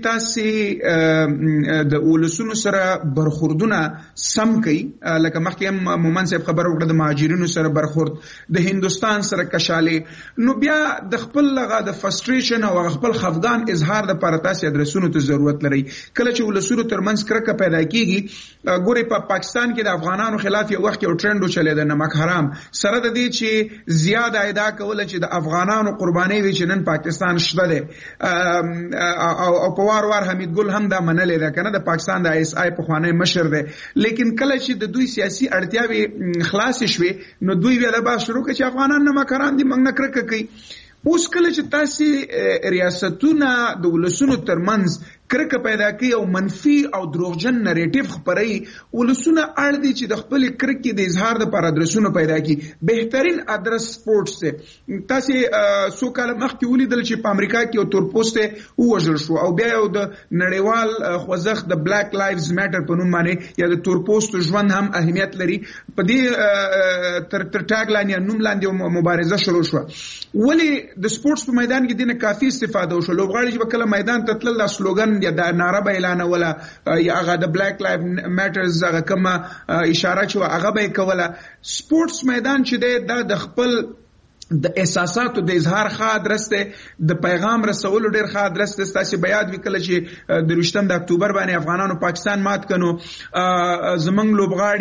تاسو د ولسونو سره برخوردونه سم کوي لکه مخکې هم مومن صاحب خبر وکړه د مهاجرینو سره برخورد د هندستان سره کشاله نو بیا د خپل لغه د فرستریشن او خپل خفګان اظهار د لپاره تاسو ادرسونو ته ضرورت لري. کله چې ولسونو ترمنځ کرکه پیدا کیږي ګوري په پاکستان کې د افغانانو خلاف یو وخت یو ټرند وچلې د نمک حرام سره د دې چې زیاده ادا کول چې د افغانانو قرباني وي چې نن پاکستان شته ده او په وار وار حمید ګل هم دا منلې ده کنه د پاکستان د ایس آی په خوانی مشر ده لیکن کله چې د دوی سیاسي اړتیاوي خلاص شوي نو دوی ویل با شروع کړي چې افغانان نه مکران دي موږ نه کرکه کوي. اوس کله چې تاسو ریاستونه د ولسونو ترمنځ کرکه پیدا کوي او منفي او دروغجن نریټیو خپروي ولسونه اړ دي چې د خپل کرکې د اظهار لپاره ادرسونه پیدا کړي. بهترین ادرس سپورټس دی. تاسو څو کال مخکې ولیدل چې په امریکا کې یو تورپوسټ ووژل شو او بیا یو د نړیوال خوځښت د بلیک لایفز میټر په نوم باندې یا د تورپوسټ ژوند هم اهمیت لري په دې تر تر ټاګ لاندې نوم لاندې مبارزه شروع شو. ولی د سپورټس په میدان کې دینه کافي استفاده وشو. لوبغاړي چې کله میدان ته تلل د سلوګن یا د ناره به اعلان ولا یا هغه د بلیک لایف میټرز هغه کومه اشاره چې هغه به کوله. سپورټس میدان چې د خپل د احساساتو د اظهار ښه ادرس دی، د پیغام رسولو ډیر ښه ادرس دی. ستاسو بیاد وکړه چې د ویشتم د اکتوبر باندې افغانانو پاکستان مات کړو. زمنګ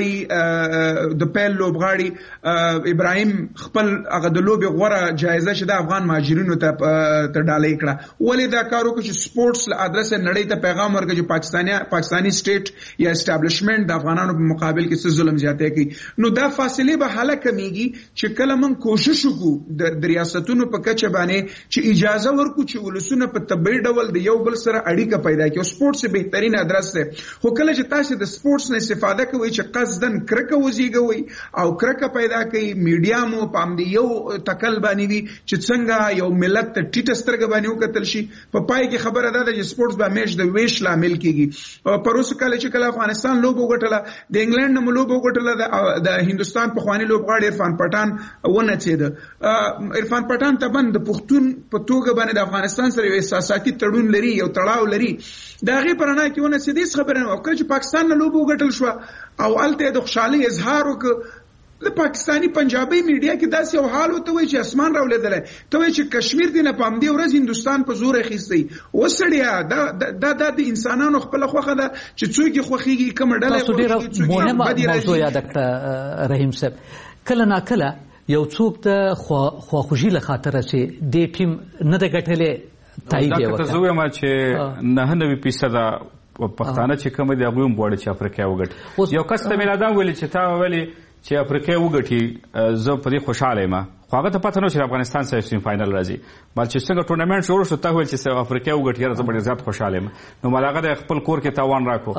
لوبغاړي د پیل لوبغاړي ابراهیم خپل هغه د لوبي غوړه جایزه چې د افغان مهاجرینو ته ته ډالۍ کړه. ولې دا کار وکړ چې سپورتس له ادرس نړۍ ته پیغام ورکړي چې پاکستاني پاکستاني سټیټ یا اسټابلیشمنت د افغانانو په مقابل کې څه ظلم زیاته کوي. نو دا فاصله به حل کمیږي چې کله موږ کوشش وکړو د ریاستونو په کچه باندې چې اجازه ورکو چې ولسونه په طبيعي ډول د یو بل سره اړیکه پیدا کړي. سپورتس بهترین ادرس دی، خو کله چې تاسو د سپورتس نه استفاده کوئ چې قصدن کرکه وزيږوي او کرکه پیدا کوي، میډیا مو پام دی یو تکل باندې وي چې څنګه یو ملت ته ټیټ سترګه باندې وکتل شي. په پای کې خبره ده چې سپورتس به همیش د ویش لامل کیږي. پروسه کله چې کله افغانستان لوب وګټله، د انګلند نوم لوب وګټله، د هندستان په خواني لوبغاړي عرفان پټان ونه چید. عرفان پټان تبن د پښتون په توګه باندې د افغانستان سره یو احساساتي تړون لري، یو تړاو لري. دا غي پرنا کې ونه سديس خبره او کله چې پاکستان نه لوب وګټل شو او الته د خوشحالي اظهار وکړ، د پاکستانی پنجابي میډیا کې داسې یو حال وته وي چې اسمان راولېدل ته وي چې کشمیر دی نه پام دی ورځ هندستان په زور اخیستی. وسړیا دا دا د انسانانو خپل خوخه ده چې څوک خوخيږي کوم ډله. تاسو ډیره مهمه موضوع یاد کړه رحیم صاحب. کله نا کله یو څوک د خواخوږي له خاطر چې د ټیم نه د ګټلې تایید وکړي. دا ته زویم چې نه نوي فیصد پښتانه چې کوم دی هغه هم غواړي چې افریقا وګټي. یو کس ته میلادان ویل چې تا ویلي چې افریقا وګټي، زه په دې خوشاله یم. خو هغه ته پته نه چې افغانستان سره سیمی فائنل راځي. بل چې څنګه ټورنمنت شروع شو ته ویل چې افریقا وګټي، زه ډېر زیات خوشاله یم. نو مالاغه د خپل کور کې تاوان راکو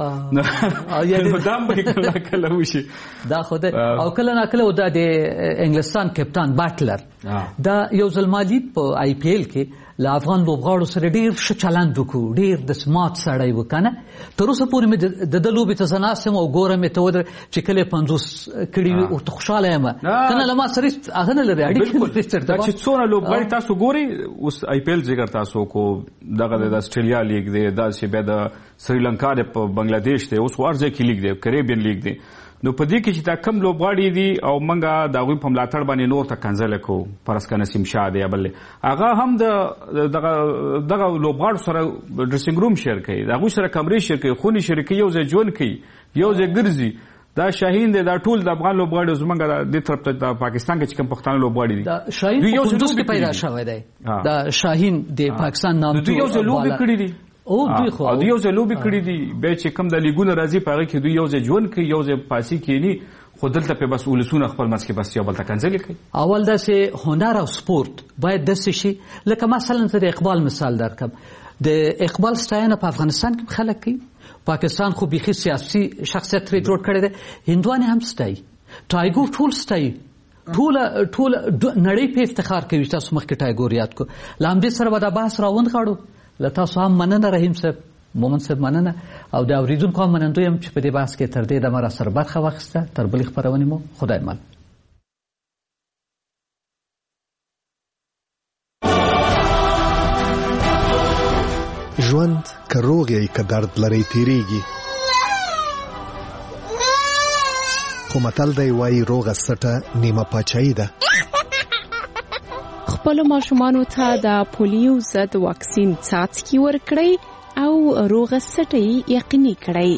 نو دام به کله کله وشي. دا خو او کله نه کله د انګلستان کپتان باټلر دا یو ځلمالي په آی پی ایل کې له افغان لوبغاړو سره ډیر ښه چلند وکړو، ډیر د سمارټ سړی وکنه. تر اوسه پورې مې د د لوبې ته زناسم او ګورم مې ته ودر چې کله پنځوس کړي وي او ته خوشاله یم کنه لما سره هغه نه لري اړیکه چې څونه لوبغاړي تاسو ګوري. اوس آی پی ایل ذکر تاسو کو دغه د استرالیا لیگ دی، دا چې به د سریلانکا د بنگلاديش دی، اوس ورځ کې لیگ دی، کریبین لیگ دی. نو په دې کې چې دا کم لوبغاړي دي او منګه د هغوی په ملاتړ باندې نور ته کنځل کوو. فرض کړه نسیم شاه دی بل هغه هم د دغه دغه لوبغاړو سره ډریسینګ روم شیر کوي، د هغوی سره کمرې شیر کوي، خونې شیر کوي، یو ځای ژوند کوي، یو ځای ګرځي. دا شاهین دی، دا ټول د افغان لوبغاړي زمونږ د طرف ته د پاکستان کې چې کوم پښتانه لوبغاړي دي. دا شاهین په کندوز کې پیدا شوی دی. دا شاهین د پاکستان نام دوی یو ځای لوبې کړي دي او دوی خو او دوی یو ځای لوبې کړي دي. بیا چې کوم د لیګونو راځي په هغه کې دوی یو ځای ژوند کوي، یو ځای پاسي کېني، خو دلته په بس ولسونه خپل منځ کې بس یو بل ته کنځلې کوي. اول داسې هنر او سپورت باید داسې شي لکه مثلا زه د اقبال مثال درکم. د اقبال ستاینه په افغانستان کې خلک کوي، پاکستان خو بیخي سیاسي شخصیت ترې جوړ کړی دی، هندوانې هم ستایي، ټایګور ټول ستایي، ټول ټول نړۍ په افتخار کوي. تاسو مخکې ټایګور یاد کو، له همدې سره به دا بحث راوندغاړو. له تاسو هم مننه رحیم صاحب، مومن صاحب مننه، او د اورېدونکو هم منندوی یم چې په دې بحث کې تر دې دمه راسره برخه واخیسته. تر بلې خپرونې مو خدای مل. ژوند که روغ یې که درد لرئ تیریږي، خو متل دی وایي روغه سټه نیمه پاچاهي ده. خپلو ماشومانو ته د پولیو ضد واکسین څاڅکي ورکړئ او روغه سټه یقیني کړئ.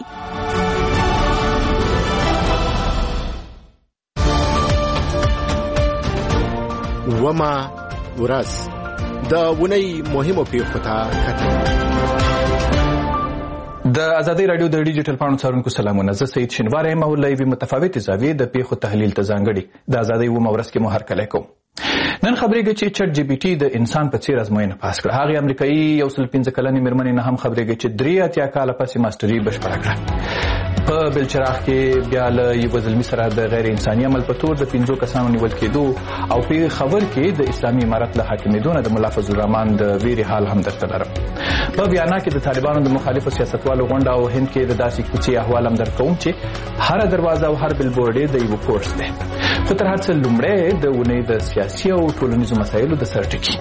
وما ورځ د ونی مهمو پیښو ته کتل. د ازادي رادیو د ډیجیټل پاڼو څارونکو سلامونه. زه سید شینوار یم او له یوې متفاوتې زاویې د پیښو تحلیل ته ځانګړي د ازادۍ اوومه ورځ کې مو هرکلی کوم. نن خبرېږي چې چټ جی پي ټي د انسان په څیر ازموینه پاس کړه. هغې امریکایي یو سل پنځه کلنې مېرمنې نه هم خبرېږي چې درې اتیا کاله پسې ماسټري بشپړه کړه. په بلچراغ کې بیا له یوه زلمي سره د غیر انساني عمل په تور د پنځو کسانو نیول کېدو او په خبر کې د اسلامي امارت له حاکمېدو نه د ملا فضل الرحمن د ویرې حال هم درته لرم. په بیانا کې د طالبانو د مخالفو سیاستوالو غونډه او هند کې د داسې کوڅې احوال هم درکوم چې هره دروازه او هر بلبورډ یې د یوه کورس دی. خو تر هر څه لومړی د اونۍ د سیاسي او ټولنیزو مسایلو د سر ټکي.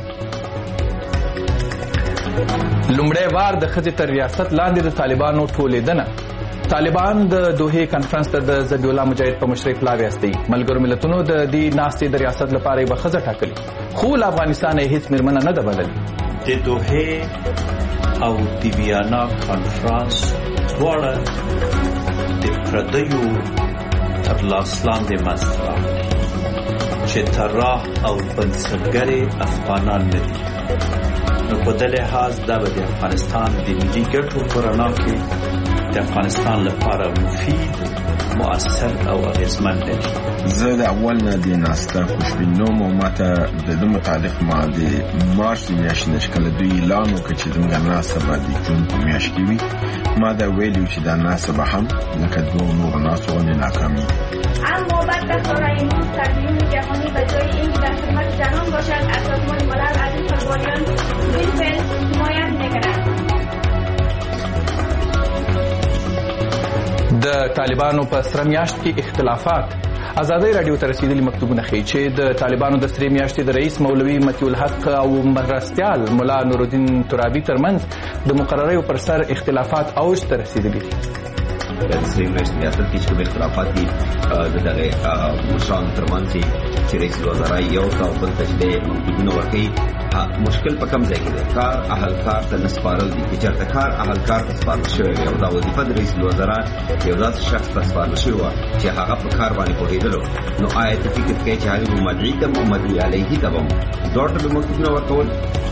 لومړی وار د ښځې تر ریاست لاندې د طالبانو ټولېدنه. طالبان د دوحې کنفرانس ته د ذبیح الله مجاهد په مشرۍ پلاوی استوي. ملګرو ملتونو د دې ناستې د ریاست لپاره یوه ښځه ټاکلې. خو له افغانستان هیڅ میرمنه نه ده بللې. د دوحې او د ویانا کانفرانس دواړه د پردیو تر لاس لاندې منځته راغلي چې طراح او بنسټګرې افغانان نه دي. نو په دې لحاظ دا به د افغانستان د ملي ګټو په رڼا کې د افغانستان لپاره مفید، مؤثر او اغیزمن دی. زه د اول نه د ناسته خوشبینوم او ماته د دې مطابق ما د مارچ میاشتې نه کله دوی اعلان وکړ چې زموږ ناسته به د جون په میاشت کې وي. ما دا ویلو چې دا ناسته به هم لکه دوه نور ناسته غوندې ناکامي. اما بعد دستور امروز تدوین جهانی به جای اینکه در خدمت زنان باشد از سازمان ملل از این قربانیان بالفعل حمایت می‌کند. د طالبانو په سره میاشت کې اختلافات. ازادي رادیو ته رسیدلي مکتوبونه ښیي چې د طالبانو د سرې میاشتې د رئیس مولوي مطیع الحق او مرستیال ملا نورالدین ترابي ترمنځ د مقرریو پر سر اختلافات اوج ته رسیدلي دي. د سرې میاشتې ریاست کې کوم اختلافات دي د دغه مشرانو ترمنځ چې رئیس الوزرا یو تا بل ته چې مکتوبونه ورکوي. مشکل په کوم ځای کې دی؟ کار اهل کار ته نسپارل دي. چې چېرته کار اهل کار ته سپارل شوی وي او دا وظیفه د رئیس الوزرا یو داسې شخص ته سپارل شوې وه چې هغه په کار باندې پوهېدلو، نو آیا ته فکر کوې چې هغې به مدعي ته او مدعي علیه ته به هم دواړو ته به مکتوبونه ورکول؟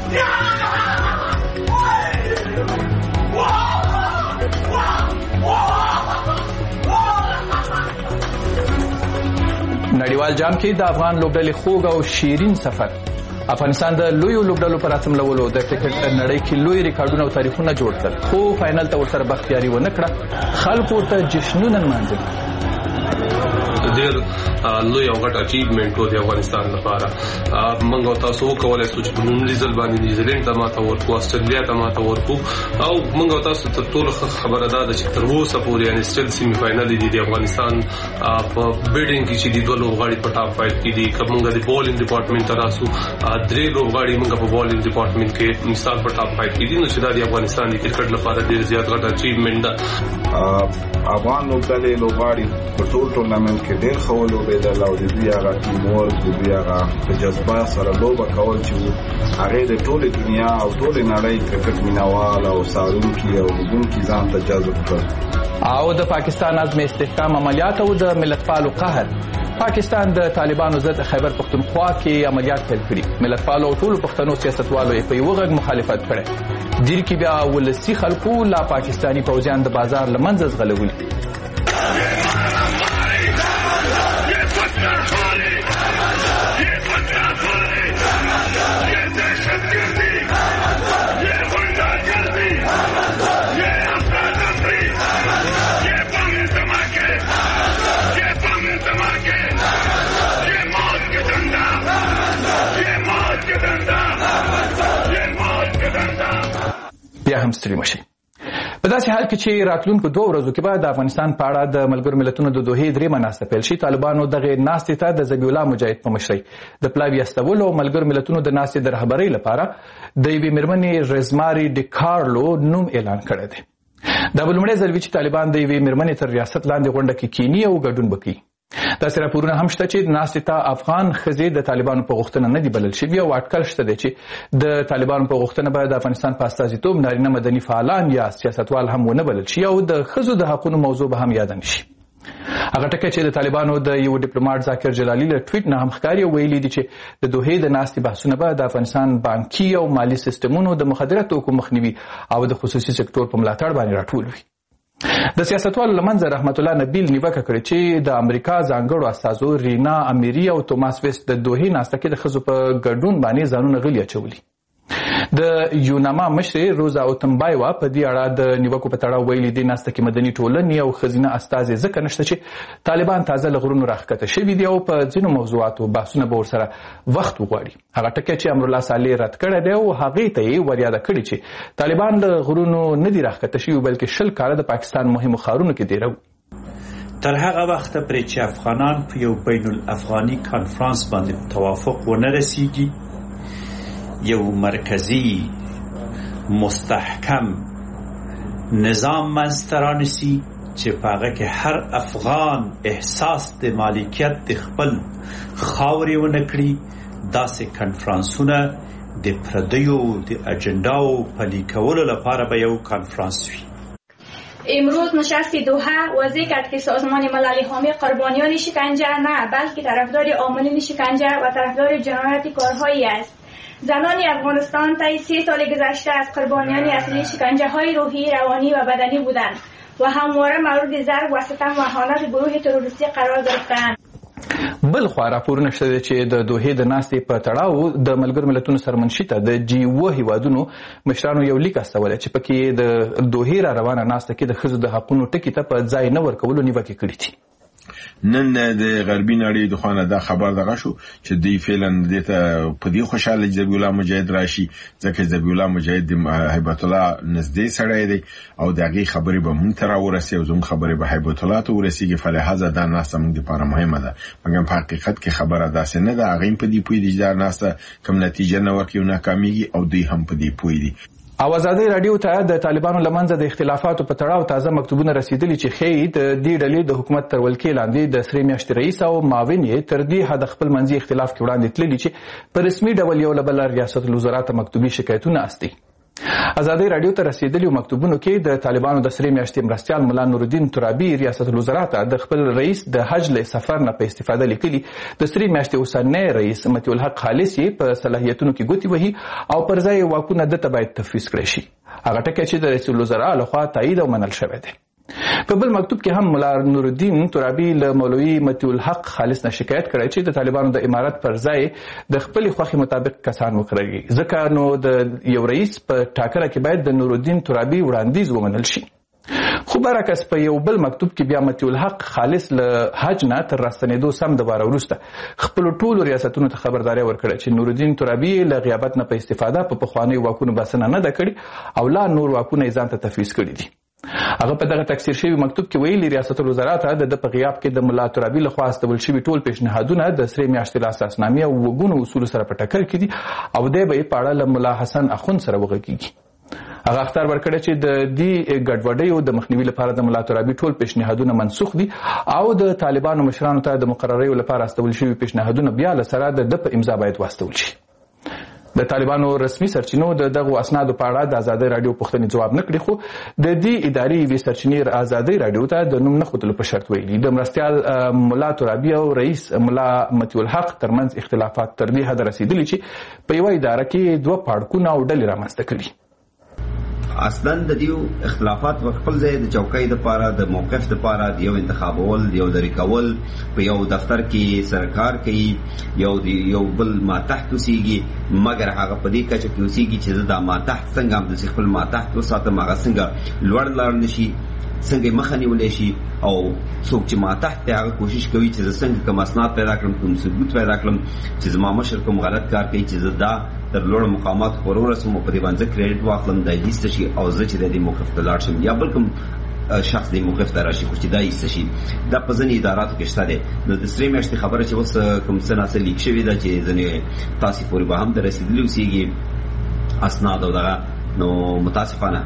نړیوال جام کې د افغان لوبډلې خوږ او شیرین سفر. افغانستان د لویو لوبډلو پر اتملولو د کرکټ نړۍ کې لوی ریکارډونه او تاریخونه جوړ کړل، خو فائنل ته ورسره بختیاري ونه کړه. خلکو ته جشنونه نمانځل. ډېر لوی او غټ اچیومنټ و د افغانستان لپاره. موږ او تاسو وکولای شو چې په لومړي ځل باندې نیوزیلینډ ته ماته ورکو، استرالیا ته ماته ورکو، او موږ او تاسو ته ټول خبره ده چې تر اوسه پورې یعنې سټیل سیمي فائنل دي د افغانستان په بیډینګ کې چې د دوه لوبغاړي په ټاپ فایټ کې دي. که موږ د بولینګ ډپارټمنټ ته راسو، درې لوبغاړي موږ په بولینګ ډپارټمنټ کې مثال په ټاپ فایټ کې دي. نو چې دا د افغانستان د کرکټ لپاره ډېر زیات غټ اچیومنټ ده. افغان لوبډلې لوبغاړي په ټول ټورنمنټ کې ډېر ښه ولوبېدل او د دوی هغه ټیم ورک، د دوی هغه په جذبه سره لوبه کول چې هغې د ټولې دنیا او ټولې نړۍ کرکټ مینوال او څارونکي او لیدونکي ځان ته جذب کړل. او د پاکستان عزم استحکام عملیات او د ملتپالو قهر. پاکستان د طالبانو ضد خیبر پختونخوا کې عملیات پیل کړي. ملتپالو او ټولو پښتنو سیاستوالو یې په یوه غږ مخالفت کړی. دیر کې بیا ولسي خلکو لا پاکستاني پوځیان د بازار له منځه ځغلولي. بیا هم ستړي مشي. په داسې حال کې چې راتلونکو دوه ورځو کې به د افغانستان په اړه د ملګرو ملتونو د دوحې درېیمه ناسته پیل شي. طالبانو دغې ناستې ته د ذبیح الله مجاهد په مشرۍ د پلاوي استولو او ملګرو ملتونو د ناستې د رهبرۍ لپاره د یوې مېرمنې رزماري ډیکارلو نوم اعلان کړی دی. دا به لومړی ځل وي چې طالبان د یوې مېرمنې تر ریاست لاندې غونډه کې کینی او ګډون وکړي. داسې راپورونه هم شته چې ناستې ته افغان ښځې د طالبانو په غوښتنه نه دي بلل شوي او اټکل شته دی چې د طالبانو په غوښتنه به د افغانستان په استازیتوب نارینه مدني فعالان یا سیاستوال هم ونه بلل شي او د ښځو د حقونو موضوع به هم یاده نه شي. هغه ټکی چې د طالبانو د یو ډیپلوماټ ذاکر جلالي له ټویټ نه هم ښکاري او ویلي دي چې د دوحې د ناستې بحثونه به د افغانستان بانکي او مالي سیستمونو د مخدره توکو مخنیوي او د خصوصي سکتور په ملاتړ باندې راټول وي. د سیاستوالو له منځه رحمت الله نبیل نیوکه کړې چې د امریکا ځانګړو استازو رینا امیری او توماس ویسټ د دوحې ناسته کې د ښځو په ګډون باندې ځانونه غلي اچولي. د یوناما مشرې روزا اوتمبایوا په دې اړه د نیوکو په تړاو ویلي دي ناسته کې مدني ټولنې او ښځینه استازي ځکه نشته چې طالبان تازه له غرونو راښکته شوي دي او په ځینو موضوعاتو بحثونه به ورسره وخت وغواړي. هغه ټکی چې امرالله صالح رد کړی دی او هغې ته یې وریاده کړي چې طالبان له غرونو نه دي راښکته شوي بلکې شل کاله د پاکستان مهمو ښارونو کې دیره. تر هغه وخته پرې چې افغانان په یو بین الافغاني کانفرانس باندې توافق ونه رسیږي، یو مرکزی مستحکم نظام منځته رانیسي چې په هغه کې هر افغان احساس د مالکیت د خپل خاورې ونه کړي، داسې کنفرانسونه د پردیو د اجنداو پلي کولو لپاره به یو کنفرانس وي. امروز نشست دوحه واضح کرد که سازمان ملل حامی قربانیان شکنجه نه بلکه طرفدار عاملین شکنجه و طرفدار جنایت کارهایی است. زنان افغانستان طی سه سال گذشته از قربانیان اصلی شکنجه های روحی، روانی و بدنی بودند و همواره مورد ضرب و ستم و اهانت گروه تروریستی قرار گرفتند. بل خو راپورونه شته چې د دوحې د ناستې په تړاو د ملګرو ملتونو سرمنشي ته د جی اوه هیوادونو مشرانو یو لیک استولی چې پکې د دوحې را روانه ناسته کې د ښځو د حقونو ټکي ته په ځای نه ورکولو نیوکې کړې دي. نن د غربي نړۍ د خوانه دا خبر دغه شو چې دوی فعلا د ته په دې خوشاله ذبیح الله مجاهد راشي ځکه ذبیح الله مجاهد د هیبت الله نږدې سړی دی او دغه خبرې به مونږ ته راورسي او زموږ خبرې به هیبت الله ته ورسیږي. فلهذا دا ناسته موږ لپاره مهمه ده، مګر په حقیقت کې خبره داسې نه ده. هغه په دې پوي دي چې دا ناسته کوم نتیجه نه ورکوي او ناکامېږي او دوی هم په دې پوي دي. او ازادي رادیو ته د طالبانو لمنځه د اختلافاتو په تړاو تازه مکتوبونه رسیدلي چې ښیي د دې ډلې د حکومت تر ولکې لاندې د سرې میاشتې رئیس او معاون یې تر دې حده خپل منځي اختلاف کې وړاندې تللي چې په رسمي ډول یو له بله ریاست الوزرا ته مکتوبي شکایتونه استي. ازادي رادیو ته رسیدلي مکتوبونو کې د طالبانو د سرې میاشتې مرستیال ملا نورالدین ترابي ریاست الوزرا ته د خپل رئیس د حج له سفر نه په استفاده لیکلي د سرې میاشتې اوسنی رئیس متي الحق خالص یې په صلاحیتونو کې ګوتې وهي او پر ځای واکونه دته باید تفویض کړی شي. هغه ټکی چې د رئیس الوزرا لخوا تایید او منل شوی دی. په بل مکتوب کې هم ملا نورالدین ترابي له مولوي متي الحق خالص نه شکایت کړی چې د طالبانو د امارت پر ځای د خپل خوښي مطابق کسان وکړي، ځکه نو د یو رئیس په ټاکره کې باید د نورالدین ترابي وړاندیز ومنل شي. خو برعکس په یو بل مکتوب کې بیا متي الحق خالص له حج نه تر راستنېدو سم د واره وروسته خپل ټولو ریاستونو ته خبرداري ورکړه چې نورالدین ترابي له غیابت نه په استفاده په پخوانیو واکونو بسنه نه ده کړې او لا نور واکونه یې ځان ته تفویض کړي دي. هغه په دغه تکثیر شوي مکتوب کې ویلي ریاست الوزرا ته د په غیاب کې د ملا ترابي لخوا استول شوي ټول پیشنهادونه د سرې میاشتې له اساسنامې او وګونو اصولو سره په ټکر کې دي او دی به یې په اړه له ملا حسن اخوند سره وغږیږي. هغه اختار ورکړی چې د دې ګډوډیو د مخنیوي لپاره د ملا ترابي ټول پیشنهادونه منسوخ دي او د طالبانو مشرانو ته د مقرریو لپاره استول شوي پیشنهادونه بیا له سره د په امضا باید واستول شي. د طالبانو رسمي سرچینو د دغو اسنادو په اړه د ازادي رادیو پوښتنې جواب نه کړي، خو د دې ادارې یوې سرچینې ازادي رادیو ته د نوم نه ښودلو په شرط ویلي د مرستیال ملا ترابي او رئیس ملا متي الحق ترمنځ اختلافات تر دې حده رسیدلي چې په یوه اداره کې دوه پاړکونه او ډلې رامنځته کړي. اصلا د دیو اختلافات په خپل ځای د چوکۍ د پاره د موقف د پاره د یو انتخابول یو د ریکول په یو دفتر کې سرکار کوي یو دی یو بل ما تحت وسیږي مګر هغه په دې کچه کې وسیږي چې دا ما تحت څنګه هم د خپل ما تحت وساتم هغه څنګه لوړ لاړ نشي څنګه مخه نیولې شي او څوک چې ما تحت هغه کوشش کوي چې څنګه کوم اسناد پیدا کړم کوم ثبوت پیدا کړم چې زما مشر کوم غلط کار کوي چې دا تر لوړ مقامات پورې ورسوم په دې باندې کریډټ واخلم د هیڅ شي او زه چې د دې موقف ته لاړ شم یا بل کوم شخص دې موقف ته راشي چې دا هیڅ شي دا په ځینې اداراتو کې شته ده. نو د سرې میاشتې خبره چې اوس کوم څه ناسه لیک شوې ده چې ځینې تاسو پورې به هم رسیدلی اوسېږي اسناد او دغه نو متاسفانه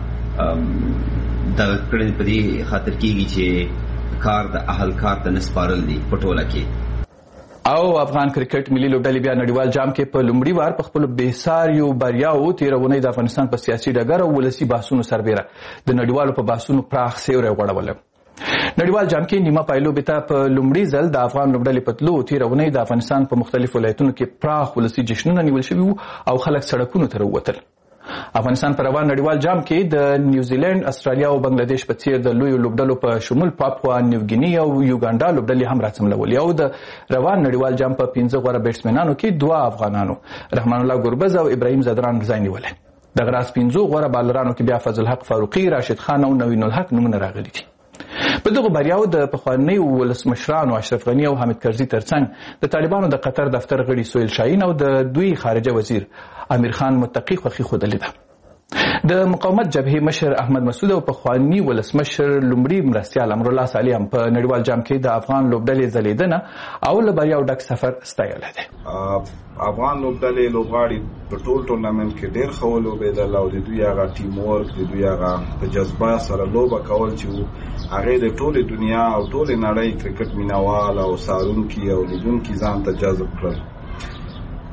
دا کړي په دې خاطر کېږي چې کار د اهل کار ته نسپارل دي په ټوله کې. او افغان کرکټ ملي لوبډلې بیا نړیوال جام کې په لومړي وار په خپلو بېساریو بریاوو تېرونی د افغانستان په سیاسي ډګر او ولسي بحثونو سربیره د نړیوالو په بحثونو پراخ سیوری غوړولی. نړیوال جام کې نیمه پایلوبې ته په لومړي ځل د افغان لوبډلې په تلو تېرونی د افغانستان په مختلفو ولایتونو کې پراخ ولسي جشنونه نیول شوي وو او خلک سړکونو ته راووتل. افغانستان په روان نړیوال جام کې د نیوزیلند، استرالیا او بنگلاديش په څیر د لویو لوبډلو په شمول پاپوا نیوګیني او یوګانډا لوبډلې هم راڅملولې او د روان نړیوال جام په پنځه غوره بیټسمنانو کې دوه افغانانو رحمان الله ګربز او ابراهیم زدران ځای نیولی. د غراس پنځو غوره بالرانو کې بیا فضل حق فاروقي، راشد خان او نوین الحق نومونه راغلي دي. په دغه بریاو د پخوانیو ولسمشرانو اشرف غني او حامد کرزي ترڅنګ د طالبانو د قطر دفتر غړي سهیل شاهین او د دوی خارجه وزیر امیر خان متقي خوښي ښودلې ده. د مقاومت جبهې مشر احمد مسعود او پخوانی ولسمشر لومړي مرستیال امرالله صالح هم په نړیوال جام کې د افغان لوبډلې ځلیدنه او له بریاو ډک سفر ستایلی دی. افغان لوبډلې لوبغاړي په ټول ټورنمنټ کې ډېر ښه ولوبېدل او د دوی هغه ټیم ورک د دوی هغه په جذبه سره لوبه کول چې هغې د ټولې دنیا او ټولې نړۍ کرکټ مینوال او څارونکي او لیدونکي ځان ته جذب کړل.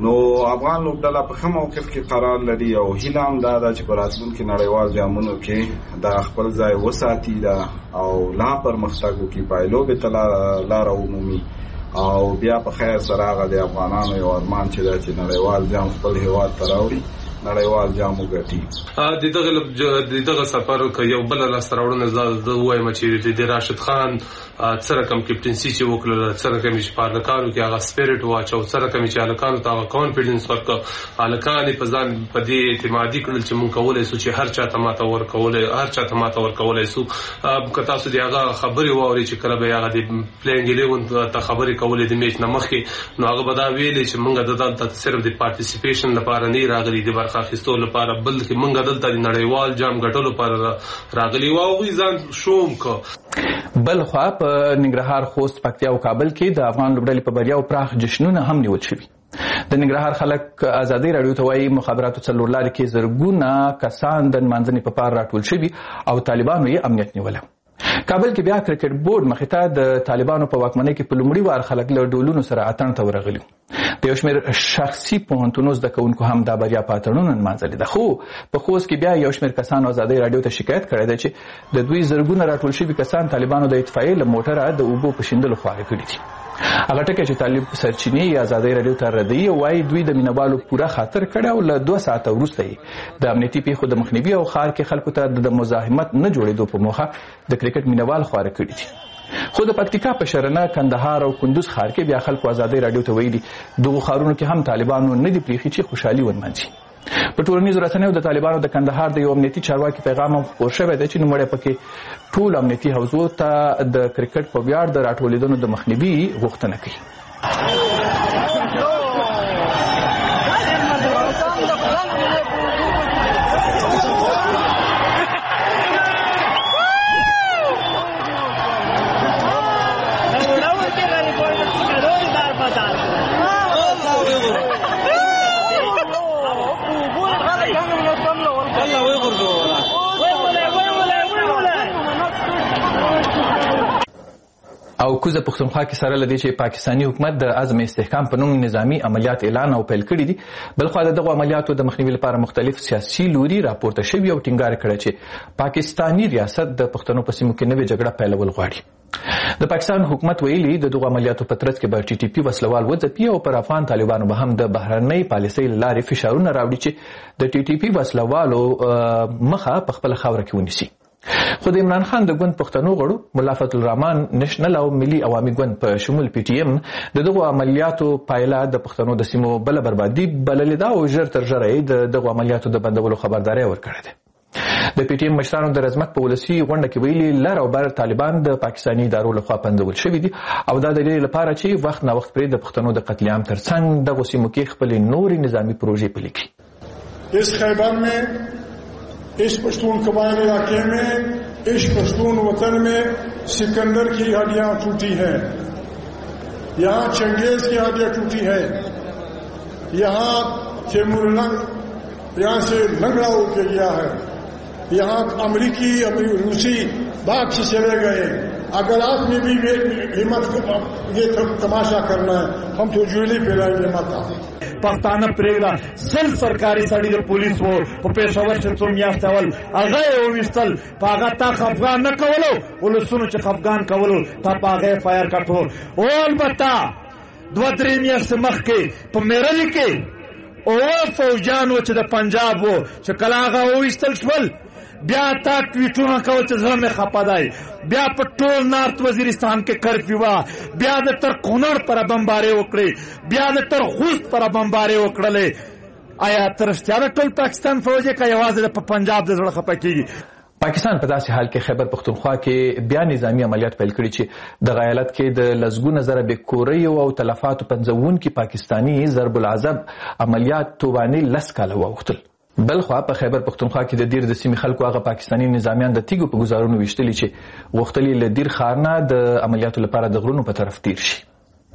نو افغان لوبډله په ښه موقف کې قرار لري او هیله هم دا ده چې په راتلونکي نړیوال جامونو کې دا خپل ځای وساتي دا او لا پرمختګ وکړي پایلوبې ته لاره ومومي او بیا په خیر سره هغه د افغانانو یو ارمان چې دا چې نړیوال جام خپل هیواد ته راوړي نړیوال جام وګټي. د دغه د دغه سفر که یو بل لاسته راوړنه زه وایم چې د راشد خان څه رقم کپټنسي چې وکړله، څه رقم چې په هلکانو کې هغه سپیرټ واچو، څه رقم چې هلکانو ته هغه کانفیډنس ورکړه، هلکان یې په ځان په دې اعتمادي کړل چې موږ کولی سو چې هر چا ته ماته ورکولی هر چا ته ماته ورکولی سو. که تاسو د هغه خبرې واورئ چې کله به یې هغه د پلینګ الیون ته خبرې کولې د میچ نه مخکې، نو هغه به دا ویلې چې موږ دلته صرف د پارټیسیپیشن لپاره نه راغلي، د برخه اخیستو لپاره، بلکې موږ دلته د نړیوال جام ګټلو لپاره راغلي وو او هغوی ځان شوم که. بل خوا په ننګرهار، خوست، پکتیا او کابل کې د افغان لوبډلې په بریاو پراخ جشنونه هم نیول شوي. د ننګرهار خلک ازادي راډیو ته وایي مخابراتو څلورلارې کې زرګونه کسان د نمانځنې په پار راټول شوي او طالبانو یې امنیت نیولی. کابل کې بیا کرکټ بورډ مخې ته د طالبانو په واکمنۍ کې په لومړي وار خلک له ډولونو سره اتڼ ته ورغلي. د یو شمېر شخصي پوهنتونو زده کوونکو هم دا بریا په اتڼونو نمانځلې ده. خو په خوست کې بیا یو شمېر کسانو ازادۍ راډیو ته شکایت کړی دی چې د دوی زرګونه راټول شوي کسان طالبانو د اطفائیې له موټره د اوبو په شیندلو خوارې کړي دي. هغه ټکی چې طالب سرچینې یې ازادۍ راډیو ته ردوي وایي دوی د مینوالو پوره خاطر کړی او له دوه ساعته وروسته یې د امنیتي پیښو د مخنیوي او ښار کې خلکو ته د مزاحمت نه جوړېدو په موخه د کرکټ مینوال خواره کړي دي. خو د پکتیکا په شرنه، کندهار او کندوز ښار کې بیا خلکو ازادۍ راډیو ته ویلي دغو ښارونو کې هم طالبانو نه دي پریښي چې خوشحالي ونمانځي. په ټولنیزو رسنیو د طالبانو د کندهار د یو امنیتي چارواکي پیغام هم خپور شوی دی چې نوموړی پکې ټول امنیتي حوزو ته د کرکټ په ویاړ د راټولېدنو د مخنیوي غوښتنه کوي. او کوزه پښتونخوا کې سره لدی چې پاکستانی حکومت د عزم استحکام په نوم نظامی عملیات اعلان او پیل کړي دي. بلخوا دغه عملیاتو د مخنیوي لپاره مختلف سیاسي لوري راپورته شوي او ټینګار کړی چې پاکستانی ریاست د پښتنو په سیمو کې نوې جګړه پیلول غواړي. د پاکستان حکومت ویلي د دغه عملیاتو په ترڅ کې به ټي ټي پی وسلوال وځپي او پر افغان طالبانو به هم د بهرنۍ پالیسۍ له لارې فشارونه راوړي چې د ټي ټي پی وسلوالو مخه په خپله خاوره کې ونیسي. خو د عمران خان د ګوند پښتنو غړو ملا فضل الرحمن نېشنل او ملي عوامي ګوند په شمول پی ټي ایم د دغو عملیاتو پایله د پښتنو د سیمو بله بربادي بللې ده او ژر تر ژره یې د دغو عملیاتو د بندولو خبرداری ورکړې ده. د پی ټي ایم مشرانو د رزمک په ولسي غونډه کې ویلي لر او بر طالبان د پاکستاني ادارو لخوا پنځول شوي دي او دا د دې لپاره چې وخت نا وخت پرې د پښتنو د قتل عام ترڅنګ دغو سیمو کې خپلې نورې نظامي پروژې پلي کړي. اس خیبر میں، اس پشتون قبائل علاقے میں، اس پشتون وطن میں سکندر کی ہڈیاں ٹوٹی ہیں، یہاں چنگیز کی ہڈیاں ٹوٹی ہیں، یہاں تیمور لنگ یہاں سے لنگڑا ہو کے گیا ہے، یہاں امریکی روسی بھاگ سے چلے گئے. اگر آپ نے بھی ہمت یہ تماشا کرنا ہے ہم تو جولی پھیلائیں گے مت. پښتانه پرېږده سل سرکاري سړي د پولیس وو په پېښور چې څو میاشتې اول هغه یې وویستل په هغه تا خفګان نه کولو ولسونو چې خفګان کولو تا په هغه یې فایر کړو. او البته دوه درې میاشتې مخکې په میرلي کې اوه فوجیان وو چې د پنجاب وو چې کله هغه وویستل شول بیا تا ټویټونه کول چې زړه مې خفه دی. بیا په ټول نارت وزیرستان کې کرفیو وه، بیا د تر کونړ پر بمبارې وکړې، بیا د تر خوست پر بمبارې وکړلې. آیا تر رښتیا د ټول پاکستان فوج که یوازې د پنجاب د زړه خفه کېږي؟ پاکستان په داسې حال کې خیبر پښتونخوا کې بیا نظامی عملیات پیل کړي چې د غیالت کې د لسګونه زره بې کوریو او تلفاتو پنځوونکي پاکستاني ضرب العذب عملیات توبانې لس کاله واوښتل. بلخوا په خیبر پښتونخوا کې د دیر د سیمې خلکو هغه پاکستاني نظامیان د تیږو په ګزارونو ویشتلي چې غوښتلي له دیر ښار نه د عملیاتو لپاره د غرونو په طرف تیر شي.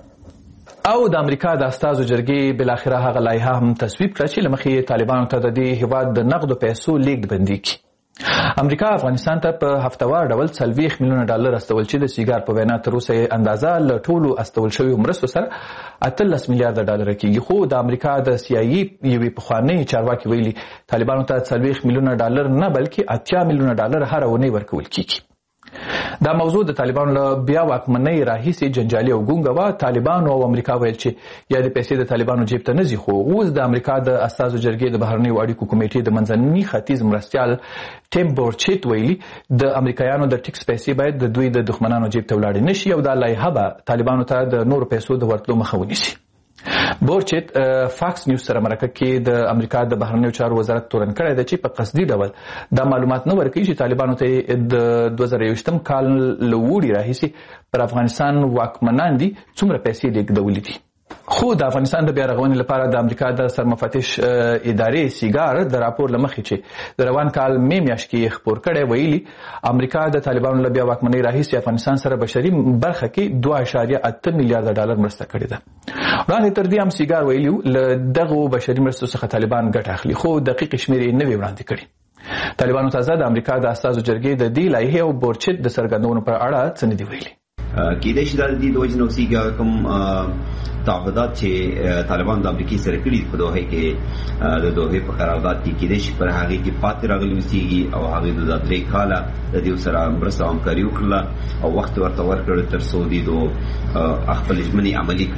او د امریکا د استازو جرګې بالاخره هغه لایحه هم تصویب کړه چې له مخې طالبانو ته د دې هیواد د نقدو پیسو لیږد بندي کړي. امریکا افغانستان ته په هفتوار ډول څلوېښت میلیونه ډالر استول چې د سیګار په وینا تر اوسه یې اندازه له ټولو استول شویو مرستو سره اتلس میلیارډه ډالر کېږي. خو د امریکا د سی آی ای یوې پخوانۍ چارواکي ویلي طالبانو ته څلوېښت میلیونه ډالر نه بلکې اتیا میلیونه ډالر هره اونۍ ورکول کېږي. دا موضوع د طالبانو له بیا واکمنۍ راهیسې جنجالي او ګونګه وه. طالبانو او امریکا ویل چې یادې پیسې د طالبانو جیب ته نه ځي، خو اوس د امریکا د استازو جرګې د بهرنیو اړیکو کمیټې د منځني ختیځ مرستیال ټیم بورچیت ویلي د امریکایانو د ټیکس پیسې باید د دوی د دښمنانو جیب ته ولاړې نشي او دا لایحه به طالبانو ته د نورو پیسو د ورتلو مخه ونیسي. بورچیت فاکس نیوز سره مرکه کې د امریکا د بهرنیو چارو وزارت تورن کړی دی چې په قصدي ډول دا معلومات نه ورکوي چې طالبانو ته د دوه زره یوویشتم کال له اوړي راهیسې پر افغانستان واکمنان دي څومره پیسې لیږدولې دي. خو د افغانستان د بیا رغونې لپاره د امریکا د سرمفتش ادارې سیګار د راپور له مخې چې د روان کال مې میاشت کې خپور کړی ویلي امریکا د طالبانو له بیا واکمنۍ راهیسې افغانستان سره بشري برخه کې دوه اعشاریه اته میلیارډه ډالر مرسته کړې ده. وړاندې تر دې هم سیګار ویلي له دغو بشري مرستو څخه طالبان ګټه اخلي، خو دقیق شمېرې یې نه وي وړاندې کړي. طالبانو تازه د امریکا د استازو جرګې د دې لایحې او بورچیت د څرګندونو په اړه څه نه دي ویلي. کېدای شي دا د دې د وجې نه اوسېږي کوم تعهدات چې طالبان د امریکې سره کړي په دوحې کې د دوحې په قرارداد کې کېدای شي پر هغې کې پاتې راغلي اوسېږي او هغې د دا درې کاله د دې سره مرسته او همکاري وکړله او وخت ورته ورکړ تر څو دې د خپل ژمنې عملي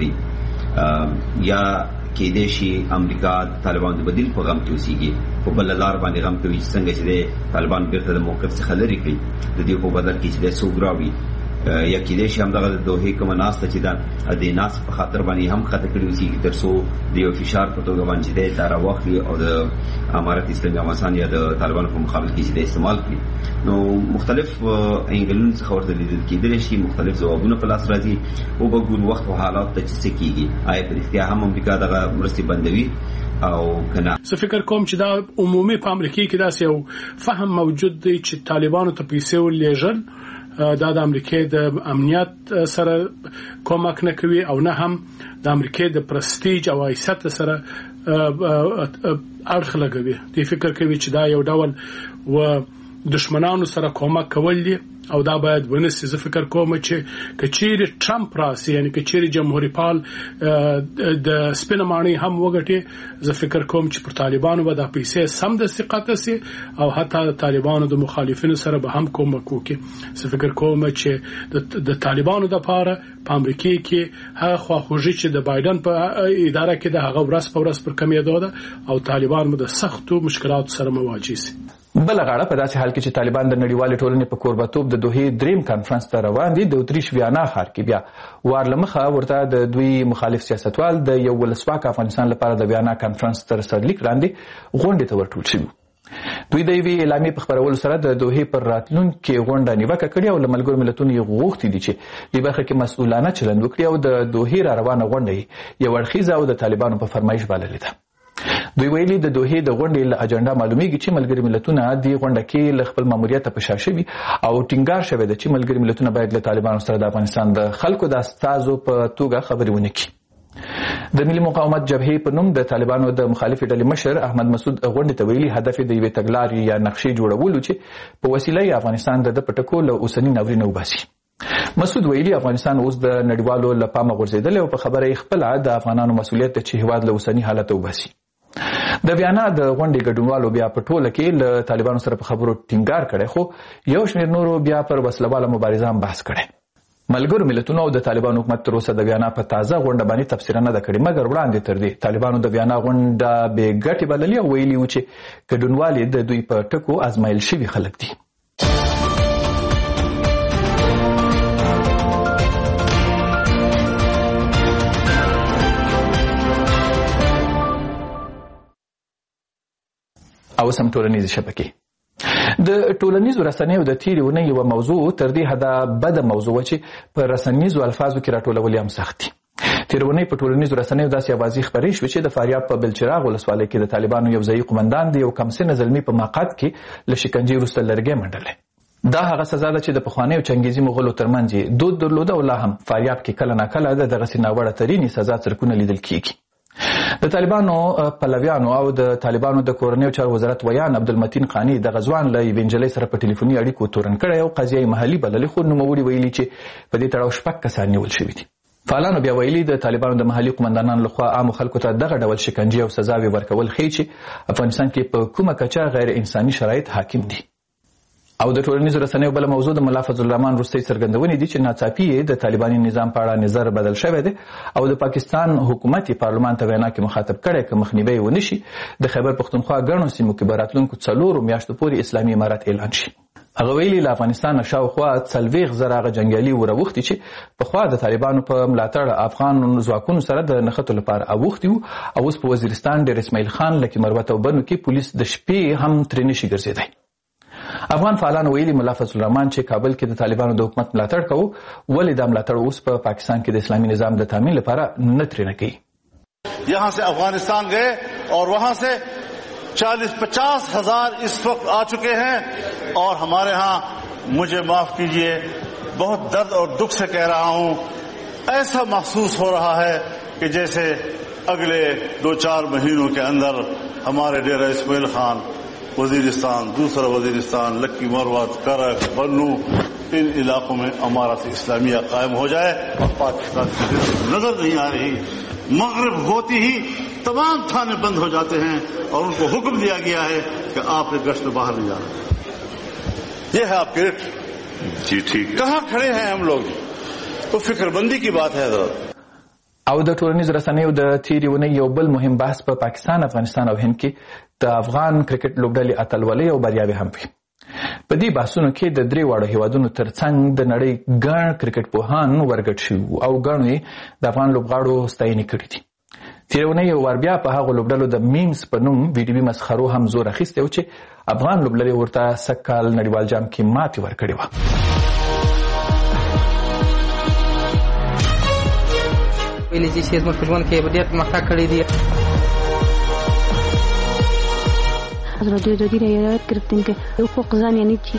کړي. یا کېدای شي امریکا طالبان د بدیل په غم کې اوسېږي، په بله لار باندې غم کوي چې څنګه چې د طالبان بیرته د موقف څخه لرې کړي د دې په بدل کې چې دی څوک راوړي. یا کېدای شي همدغه د دوحې کومه ناسته چې ده د ناست په خاطر باندې هم خطه کړي اوسېږي تر څو د یو فشار په توګه باندې چې دی دا راواخلي او د امارت اسلامي افغانستان یا د طالبانو په مقابل کې چې دی استعمال کړي. نو مختلف انګلونو څخه ورته لیدل کېدلی شي، مختلف ځوابونه په لاس راځي او به ګورو وخت او حالات ته چې څه کېږي، آیا په رښتیا هم امریکا دغه مرستې بندوي او کنه. زه فکر کوم چې دا عمومي په امریکا کې داسې یو فهم موجود دی چې طالبانو ته پیسې ولېږل دا د امریکا د امنیت سره کومک نه کوي او نه هم د امریکا د پرستیج او حیثیت سره اړخ لګوي. دوی فکر کوي چې دا یو ډول و دشمنانو سره کومک کول دي او دا باید ونسي. زه فکر کوم چې کچيري ټرمپ راسي یعنی کچيري جمهوریت پال د سپینمانی هم وګټي، زه فکر کوم چې پر طالبانو به د پیسې سم د ثقت سي او حتی طالبانو د مخالفینو سره به هم کومک وکړي. زه فکر کوم چې د طالبانو د پاره په امریکا کې هغه خواخوږي چې د بایدن په اداره کې د هغه ورځ په ورځ پر کمیدو ده او طالبان به د سختو مشکلاتو سره مواجه سي. بل غاړه په داسې حال کې چې طالبان د نړیوالې ټولنې په کوربتوب د دوحې دریم کانفرنس ته روان دي، د اتریش ویانا ښار کې بیا وار له مخه ورته د دوی مخالف سیاستوال د یو ولسواک افغانستان لپاره د ویانا کانفرنس تر سرلیک لاندې غونډې ته ورټول شوي. دوی د یوې اعلامیې په خپرولو سره د دوحې پر راتلونکې غونډه نیوکه کړې او له ملګرو ملتونو یې غوښتي دي چې دې برخه کې مسؤلانه چلند وکړي او د دوحې را روانه غونډه یې یو اړخیزه او د طالبانو په فرمایش بللې ده. دوی ویلي د دوحې د غونډې له اجنډا معلومیږي چې ملګري ملتونه دې غونډه کې له خپل ماموریت په شا شوي او ټینګار شوی ده چې ملګري ملتونه باید له طالبانو سره د افغانستان د خلکو د استازو په توګه خبرې ونه کړي. د ملي مقاومت جبهې په نوم د طالبانو د مخالفې ډلې مشر احمد مسعود غونډې ته ویلي هدف د یوې تګلارې یا نقشې جوړولو چې په وسیله یې افغانستان د پټکو له اوسني ناورین وباسي. مسعود ویلي افغانستان اوس د نړیوالو له پامه غورځېدلی او په خبره یې خپله د افغانانو مسؤلیت دی چې هېواد له اوسني حالته وباسي. د ویانا د غونډې ګډونوالو بیا په ټوله کې له طالبانو سره په خبرو ټینګار کړی، خو یو شمېر نورو بیا پر وسلواله مبارزه هم بحث کړی. ملګرو ملتونو او د طالبانو حکومت تر اوسه د ویانا په تازه غونډه باندې تبصره نه ده کړې، مګر وړاندې تر دې طالبانو د ویانا غونډه بې ګټې بللې او ویلي وو چې ګډونوال یې د دوی په ټکو ازمایل شوي خلک دي. او سم ټولنیزې شبکې د ټولنیزو رسنیو د تیرې اونۍ یوه موضوع تر دې حده بده موضوع وه چې په رسنیزو الفاظو کې راټولول یې هم سخت دي. تیره اونۍ په ټولنیزو رسنیو داسې اوازې خپرې شوې چې د فاریاب په بلچراغ ولسوالۍ کې د طالبانو یو ځایي قومندان د یو کمسنه زلمي په ماقات کې له شکنجې وروسته لرګی منډلی. دا هغه سزا ده چې د پخوانیو چنګیزي مغولو ترمنځ یې دود درلوده او لا هم فاریاب کې کله ناکله د دغسې ناوړه ترینې سزا څرکونه لیدل کیږي. د طالبانو پلویانو او د طالبانو د کورنیو چارو وزارت ویان عبدالمتین قانی د غزوان له یوې نجلۍ سره په ټلیفوني اړیکو تورن کړی او قضیه محلي بللې، خو نوموړي ویلي چې په دې تړاو شپږ کسان نیول شوي دي. فعالانو بیا ویلي د طالبانو د محلي قومندانانو لخوا عامو خلکو ته دغه ډول شکنجې او سزاوې ورکول ښیي چې افغانستان کې په کومه کچه غیر انساني شرایط حاکم دي. او د ټولنیزو رسنیو بله موضوع د ملا فضل الرحمن وروستۍ څرګندونې دي چې ناڅاپي یې د طالباني نظام په اړه نظر بدل شوی دی او د پاکستان حکومت یې پارلمان ته وینا کې مخاطب کړی که مخنیوی یې ونه شي د خیبر پښتونخوا ګڼو سیمو کې به راتلونکو څلورو میاشتو پورې اسلامي امارت اعلان شي. هغه ویلي له افغانستان شاوخوا څلوېښت زره هغه جنګیالي وراوښتي چې پخوا د طالبانو په ملاتړ افغان ځواکونو سره د نښتو لپاره اوښتي وو او اوس په وزیرستان ډېر اسماعیل خان لکه مروت او بنو کې پولیس د شپې هم ترې نشي ګرځېدی. افغان فعالانو ویلي ملا فضل الرحمن چې کابل کې د طالبانو د حکومت ملاتړ کوو، ولې دا ملاتړ اوس په پاکستان کې د اسلامي نظام د تامین لپاره نه ترې نه کوي. यहाँ से अफगानिस्तान गए और वहां से चालीस पचास हजार इस वक्त आ चुके हैं और हमारे यहाँ मुझे माफ कीजिए बहुत दर्द और दुख से कह रहा हूं, ऐसा महसूस हो रहा है कि जैसे अगले दो चार महीनों के अंदर हमारे डेरा इस्माइल खान, वजीरिस्तान, दूसरा वजीरिस्तान, लक्की मरवत, करक, बन्नू, इन इलाकों में अमारत इस्लामिया कायम हो जाए और पाकिस्तान की नजर नहीं आ रही। मगरिब होती ही तमाम थाने बंद हो जाते हैं और उनको हुक्म दिया गया है कि आप एक गश्त में बाहर नहीं जाना। ये है आपके रेट जी, ठीक। कहाँ खड़े हैं हम लोग, तो फिक्रमंदी की बात है हजरत. او د ټولنیزو رسنیو د تیرې اونۍ یو بل مهم بحث په پاکستان، افغانستان او هند کې د افغان کرکټ لوبډلې اتلولۍ او بریاوې هم وي. په دې بحثونو کې د درې واړو هیوادونو ترڅنګ د نړۍ ګڼ کرکټ پوهان ورګډ شوي او ګڼو یې د افغان لوبغاړو ستاینې کړې دي. تیرې اونۍ یو وار بیا په هغو لوبډلو د میمز په نوم ویډیوي مسخرو هم زور اخیستی و چې افغان لوبډلې ورته سږ کال نړیوال جام کې ماتې ورکړې وه. ویلي چې زموږ په ژوند کې ډېر پرمختګ کړی دی. ازادي رایت گرفتیم که حقوق زن یعنی چی؟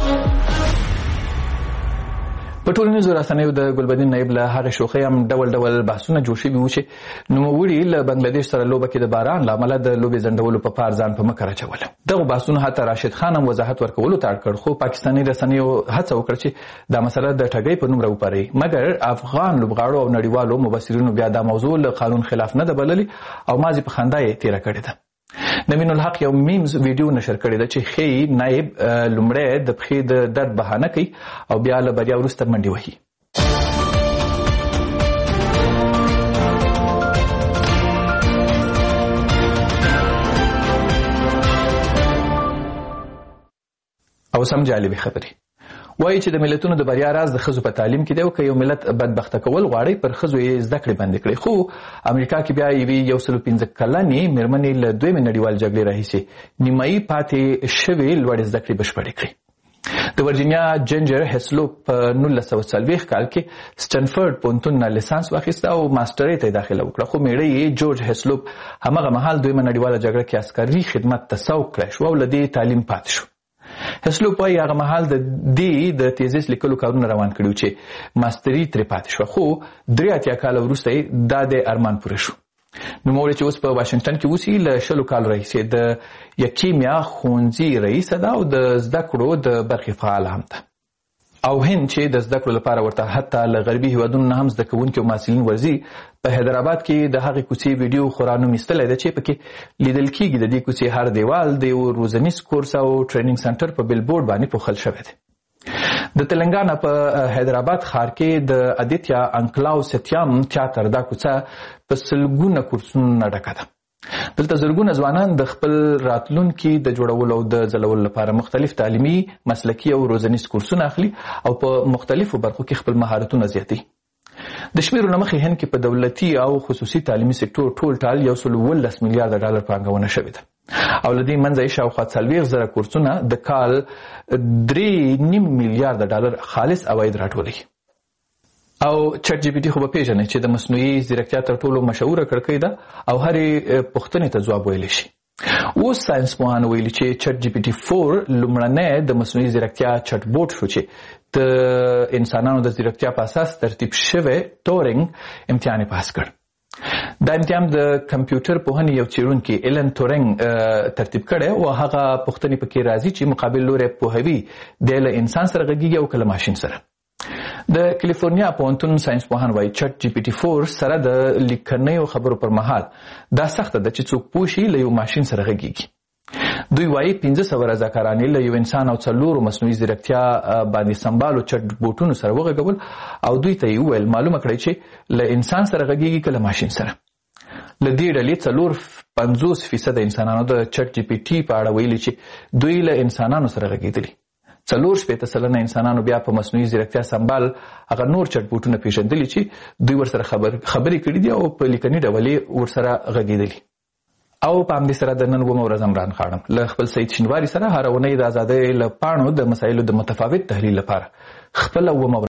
په ټولنیزو رسنیو د ګلبدین نایب له هغې شوخۍ هم ډول ډول بحثونه جوړ شوي وو چې نوموړي له بنګلادیش سره لوبه کې د باران له امله د لوبې ځنډولو په پار ځان په مکه راچوله. دغو بحثونو حتی راشد خان هم وضاحت ورکولو ته اړ کړ، خو پاکستاني رسنیو هڅه وکړه چې دا مسله د ټګۍ په نوم راوپاروي. مګر افغان لوبغاړو او نړیوالو مبصرینو بیا دا موضوع له قانون خلاف نه ده بللې او ماضي په خندا یې تېره کړې ده. نوین الحق یو میمز ویډیو نشر کړی ده چې ښیي نایب لومړی د پښې د درد بهانه کوي او بیا له بریا وروسته منډې وهي. او سم جالبې خبرې وایي چې د ملتونو د بریا راز د ښځو په تعلیم کې دی او که یو ملت بدبخته کول غواړي پر ښځو یې زده کړې بندې کړي. خو امریکا کې بیا یوې یو سلو پنځه کلنې مېرمنې له دویمې نړیوال جګړې راهیسې نیمایي پاتې شوې لوړې زده کړې بشپړې کړې. د ورجینیا جنجر هسلوپ په نولس سوه څلوېښت کال کې سټنفورډ پوهنتون نه لیسانس واخیسته او ماسټرۍ ته یې داخله وکړه، خو میړه یې جورج هسلوپ همغه مهال دویمه نړیواله جګړه کې عسکري خدمت ته سوق کړی شو او له دې تعلیم پاتې شو. هسلوپ وایي هغه مهال د دې د تیزیس لیکلو کارونه روان کړي چې ماستري ترې پاتې شوه، خو درې اتیا کاله وروسته یې دا د ارمان پوره شو. نوموړې چې اوس په واشنګټن کې اوسي له شلو کالو راهیسې د یکیمیا ښوونځي رئیسه ده او د زده کړو د برخې فعاله هم ده. او هند چې د زده کړو لپاره ورته حتی له غربي هیوادونو نه هم زده کوونکي او محصلین ورځي، په حیدرآباد کې د هغې کوڅې ویډیو خورا نوم ایستلی ده چې پکې لیدل کېږي د دې کوڅې هر دیوال د یو روزنیز کورس او ټریننګ سنټر په بیلبورډ باندې پوښل شوی دی. د تلنګانا په حیدرآباد ښار کې د ادیتیا انکلاو ستیام تیاتر دا کوڅه په سلګونه کورسونو نه ډکه ده. دلته زرګونه ځوانان د خپل راتلونکي د جوړولو او د ځلولو لپاره مختلف تعلیمي، مسلکي او روزنیز کورسونه اخلي او په مختلفو برخو کې خپل مهارتونه زیاتوي. د شمیرو له مخې هند کې په دولتي او خصوصي تعلیمي سکتور ټول ټال یو سل اوولس میلیارده ډالر پانګونه شوې ده او له دې منځه یې شاوخوا څلوېښت زره کورسونه د کال درې نیم میلیارده ډالر خالص عواید راټولوي. او چټ جی پی ټي خو به پیژنئ چې د مصنوعي ځیرکتیا تر ټولو مشهوره کړکۍ ده او هرې پوښتنې ته ځواب ویلی شي. اوس ساینس پوهانو ویلي چې چټ جی پی ټي فور لومړنی د مصنوعي ځیرکتیا چټ بوټ شو چې د انسانانو د ځیرکتیا په اساس ترتیب شوی تورینګ امتحان یې پاس کړ. دا امتحان د کمپیوټر پوهنې یو څېړونکي ایلن تورینګ ترتیب کړی او هغه پوښتنې پکې راځي چې مقابل لوری پوهوي دی له انسان سره غږیږي او کله ماشین سره. د کالیفورنیا پوهنتون ساينس پوهان وایي چټ جی پی ټي فور سره د لیکنیو خبرو پر مهال دا سخته ده چې څوک پوه شي له یو ماشین سره غږیږي. دوی وایي پنځه سوه رضاکارانې له یو انسان او څلورو مصنوعي ځیرکتیا باندې سمبالو چټ بوټونو سره وغږول او دوی ته یې وویل معلومه کړئ چې له انسان سره غږیږي که له ماشین سره. له دې ډلې څلور پنځوس فیصده انسانانو د چټ جی پی ټي په اړه ویلي چې دوی له انسانانو سره غږېدلي. څلور شپېته سلنه انسانانو بیا په مصنوعي ځیرکتیا سمبال هغه نور چټ بوټونه پیژندلي چې دوی ورسره خبرې کړي دي او په لیکني ډول یې ورسره غږېدلي. او په همدې سره د نن اوومه ورځ عمران خاړم له خپل سعید شینواري سره هره اونۍ د ازادۍ له پاڼو د مسایلو د متفاوت تحلیل لپاره خپله اوومه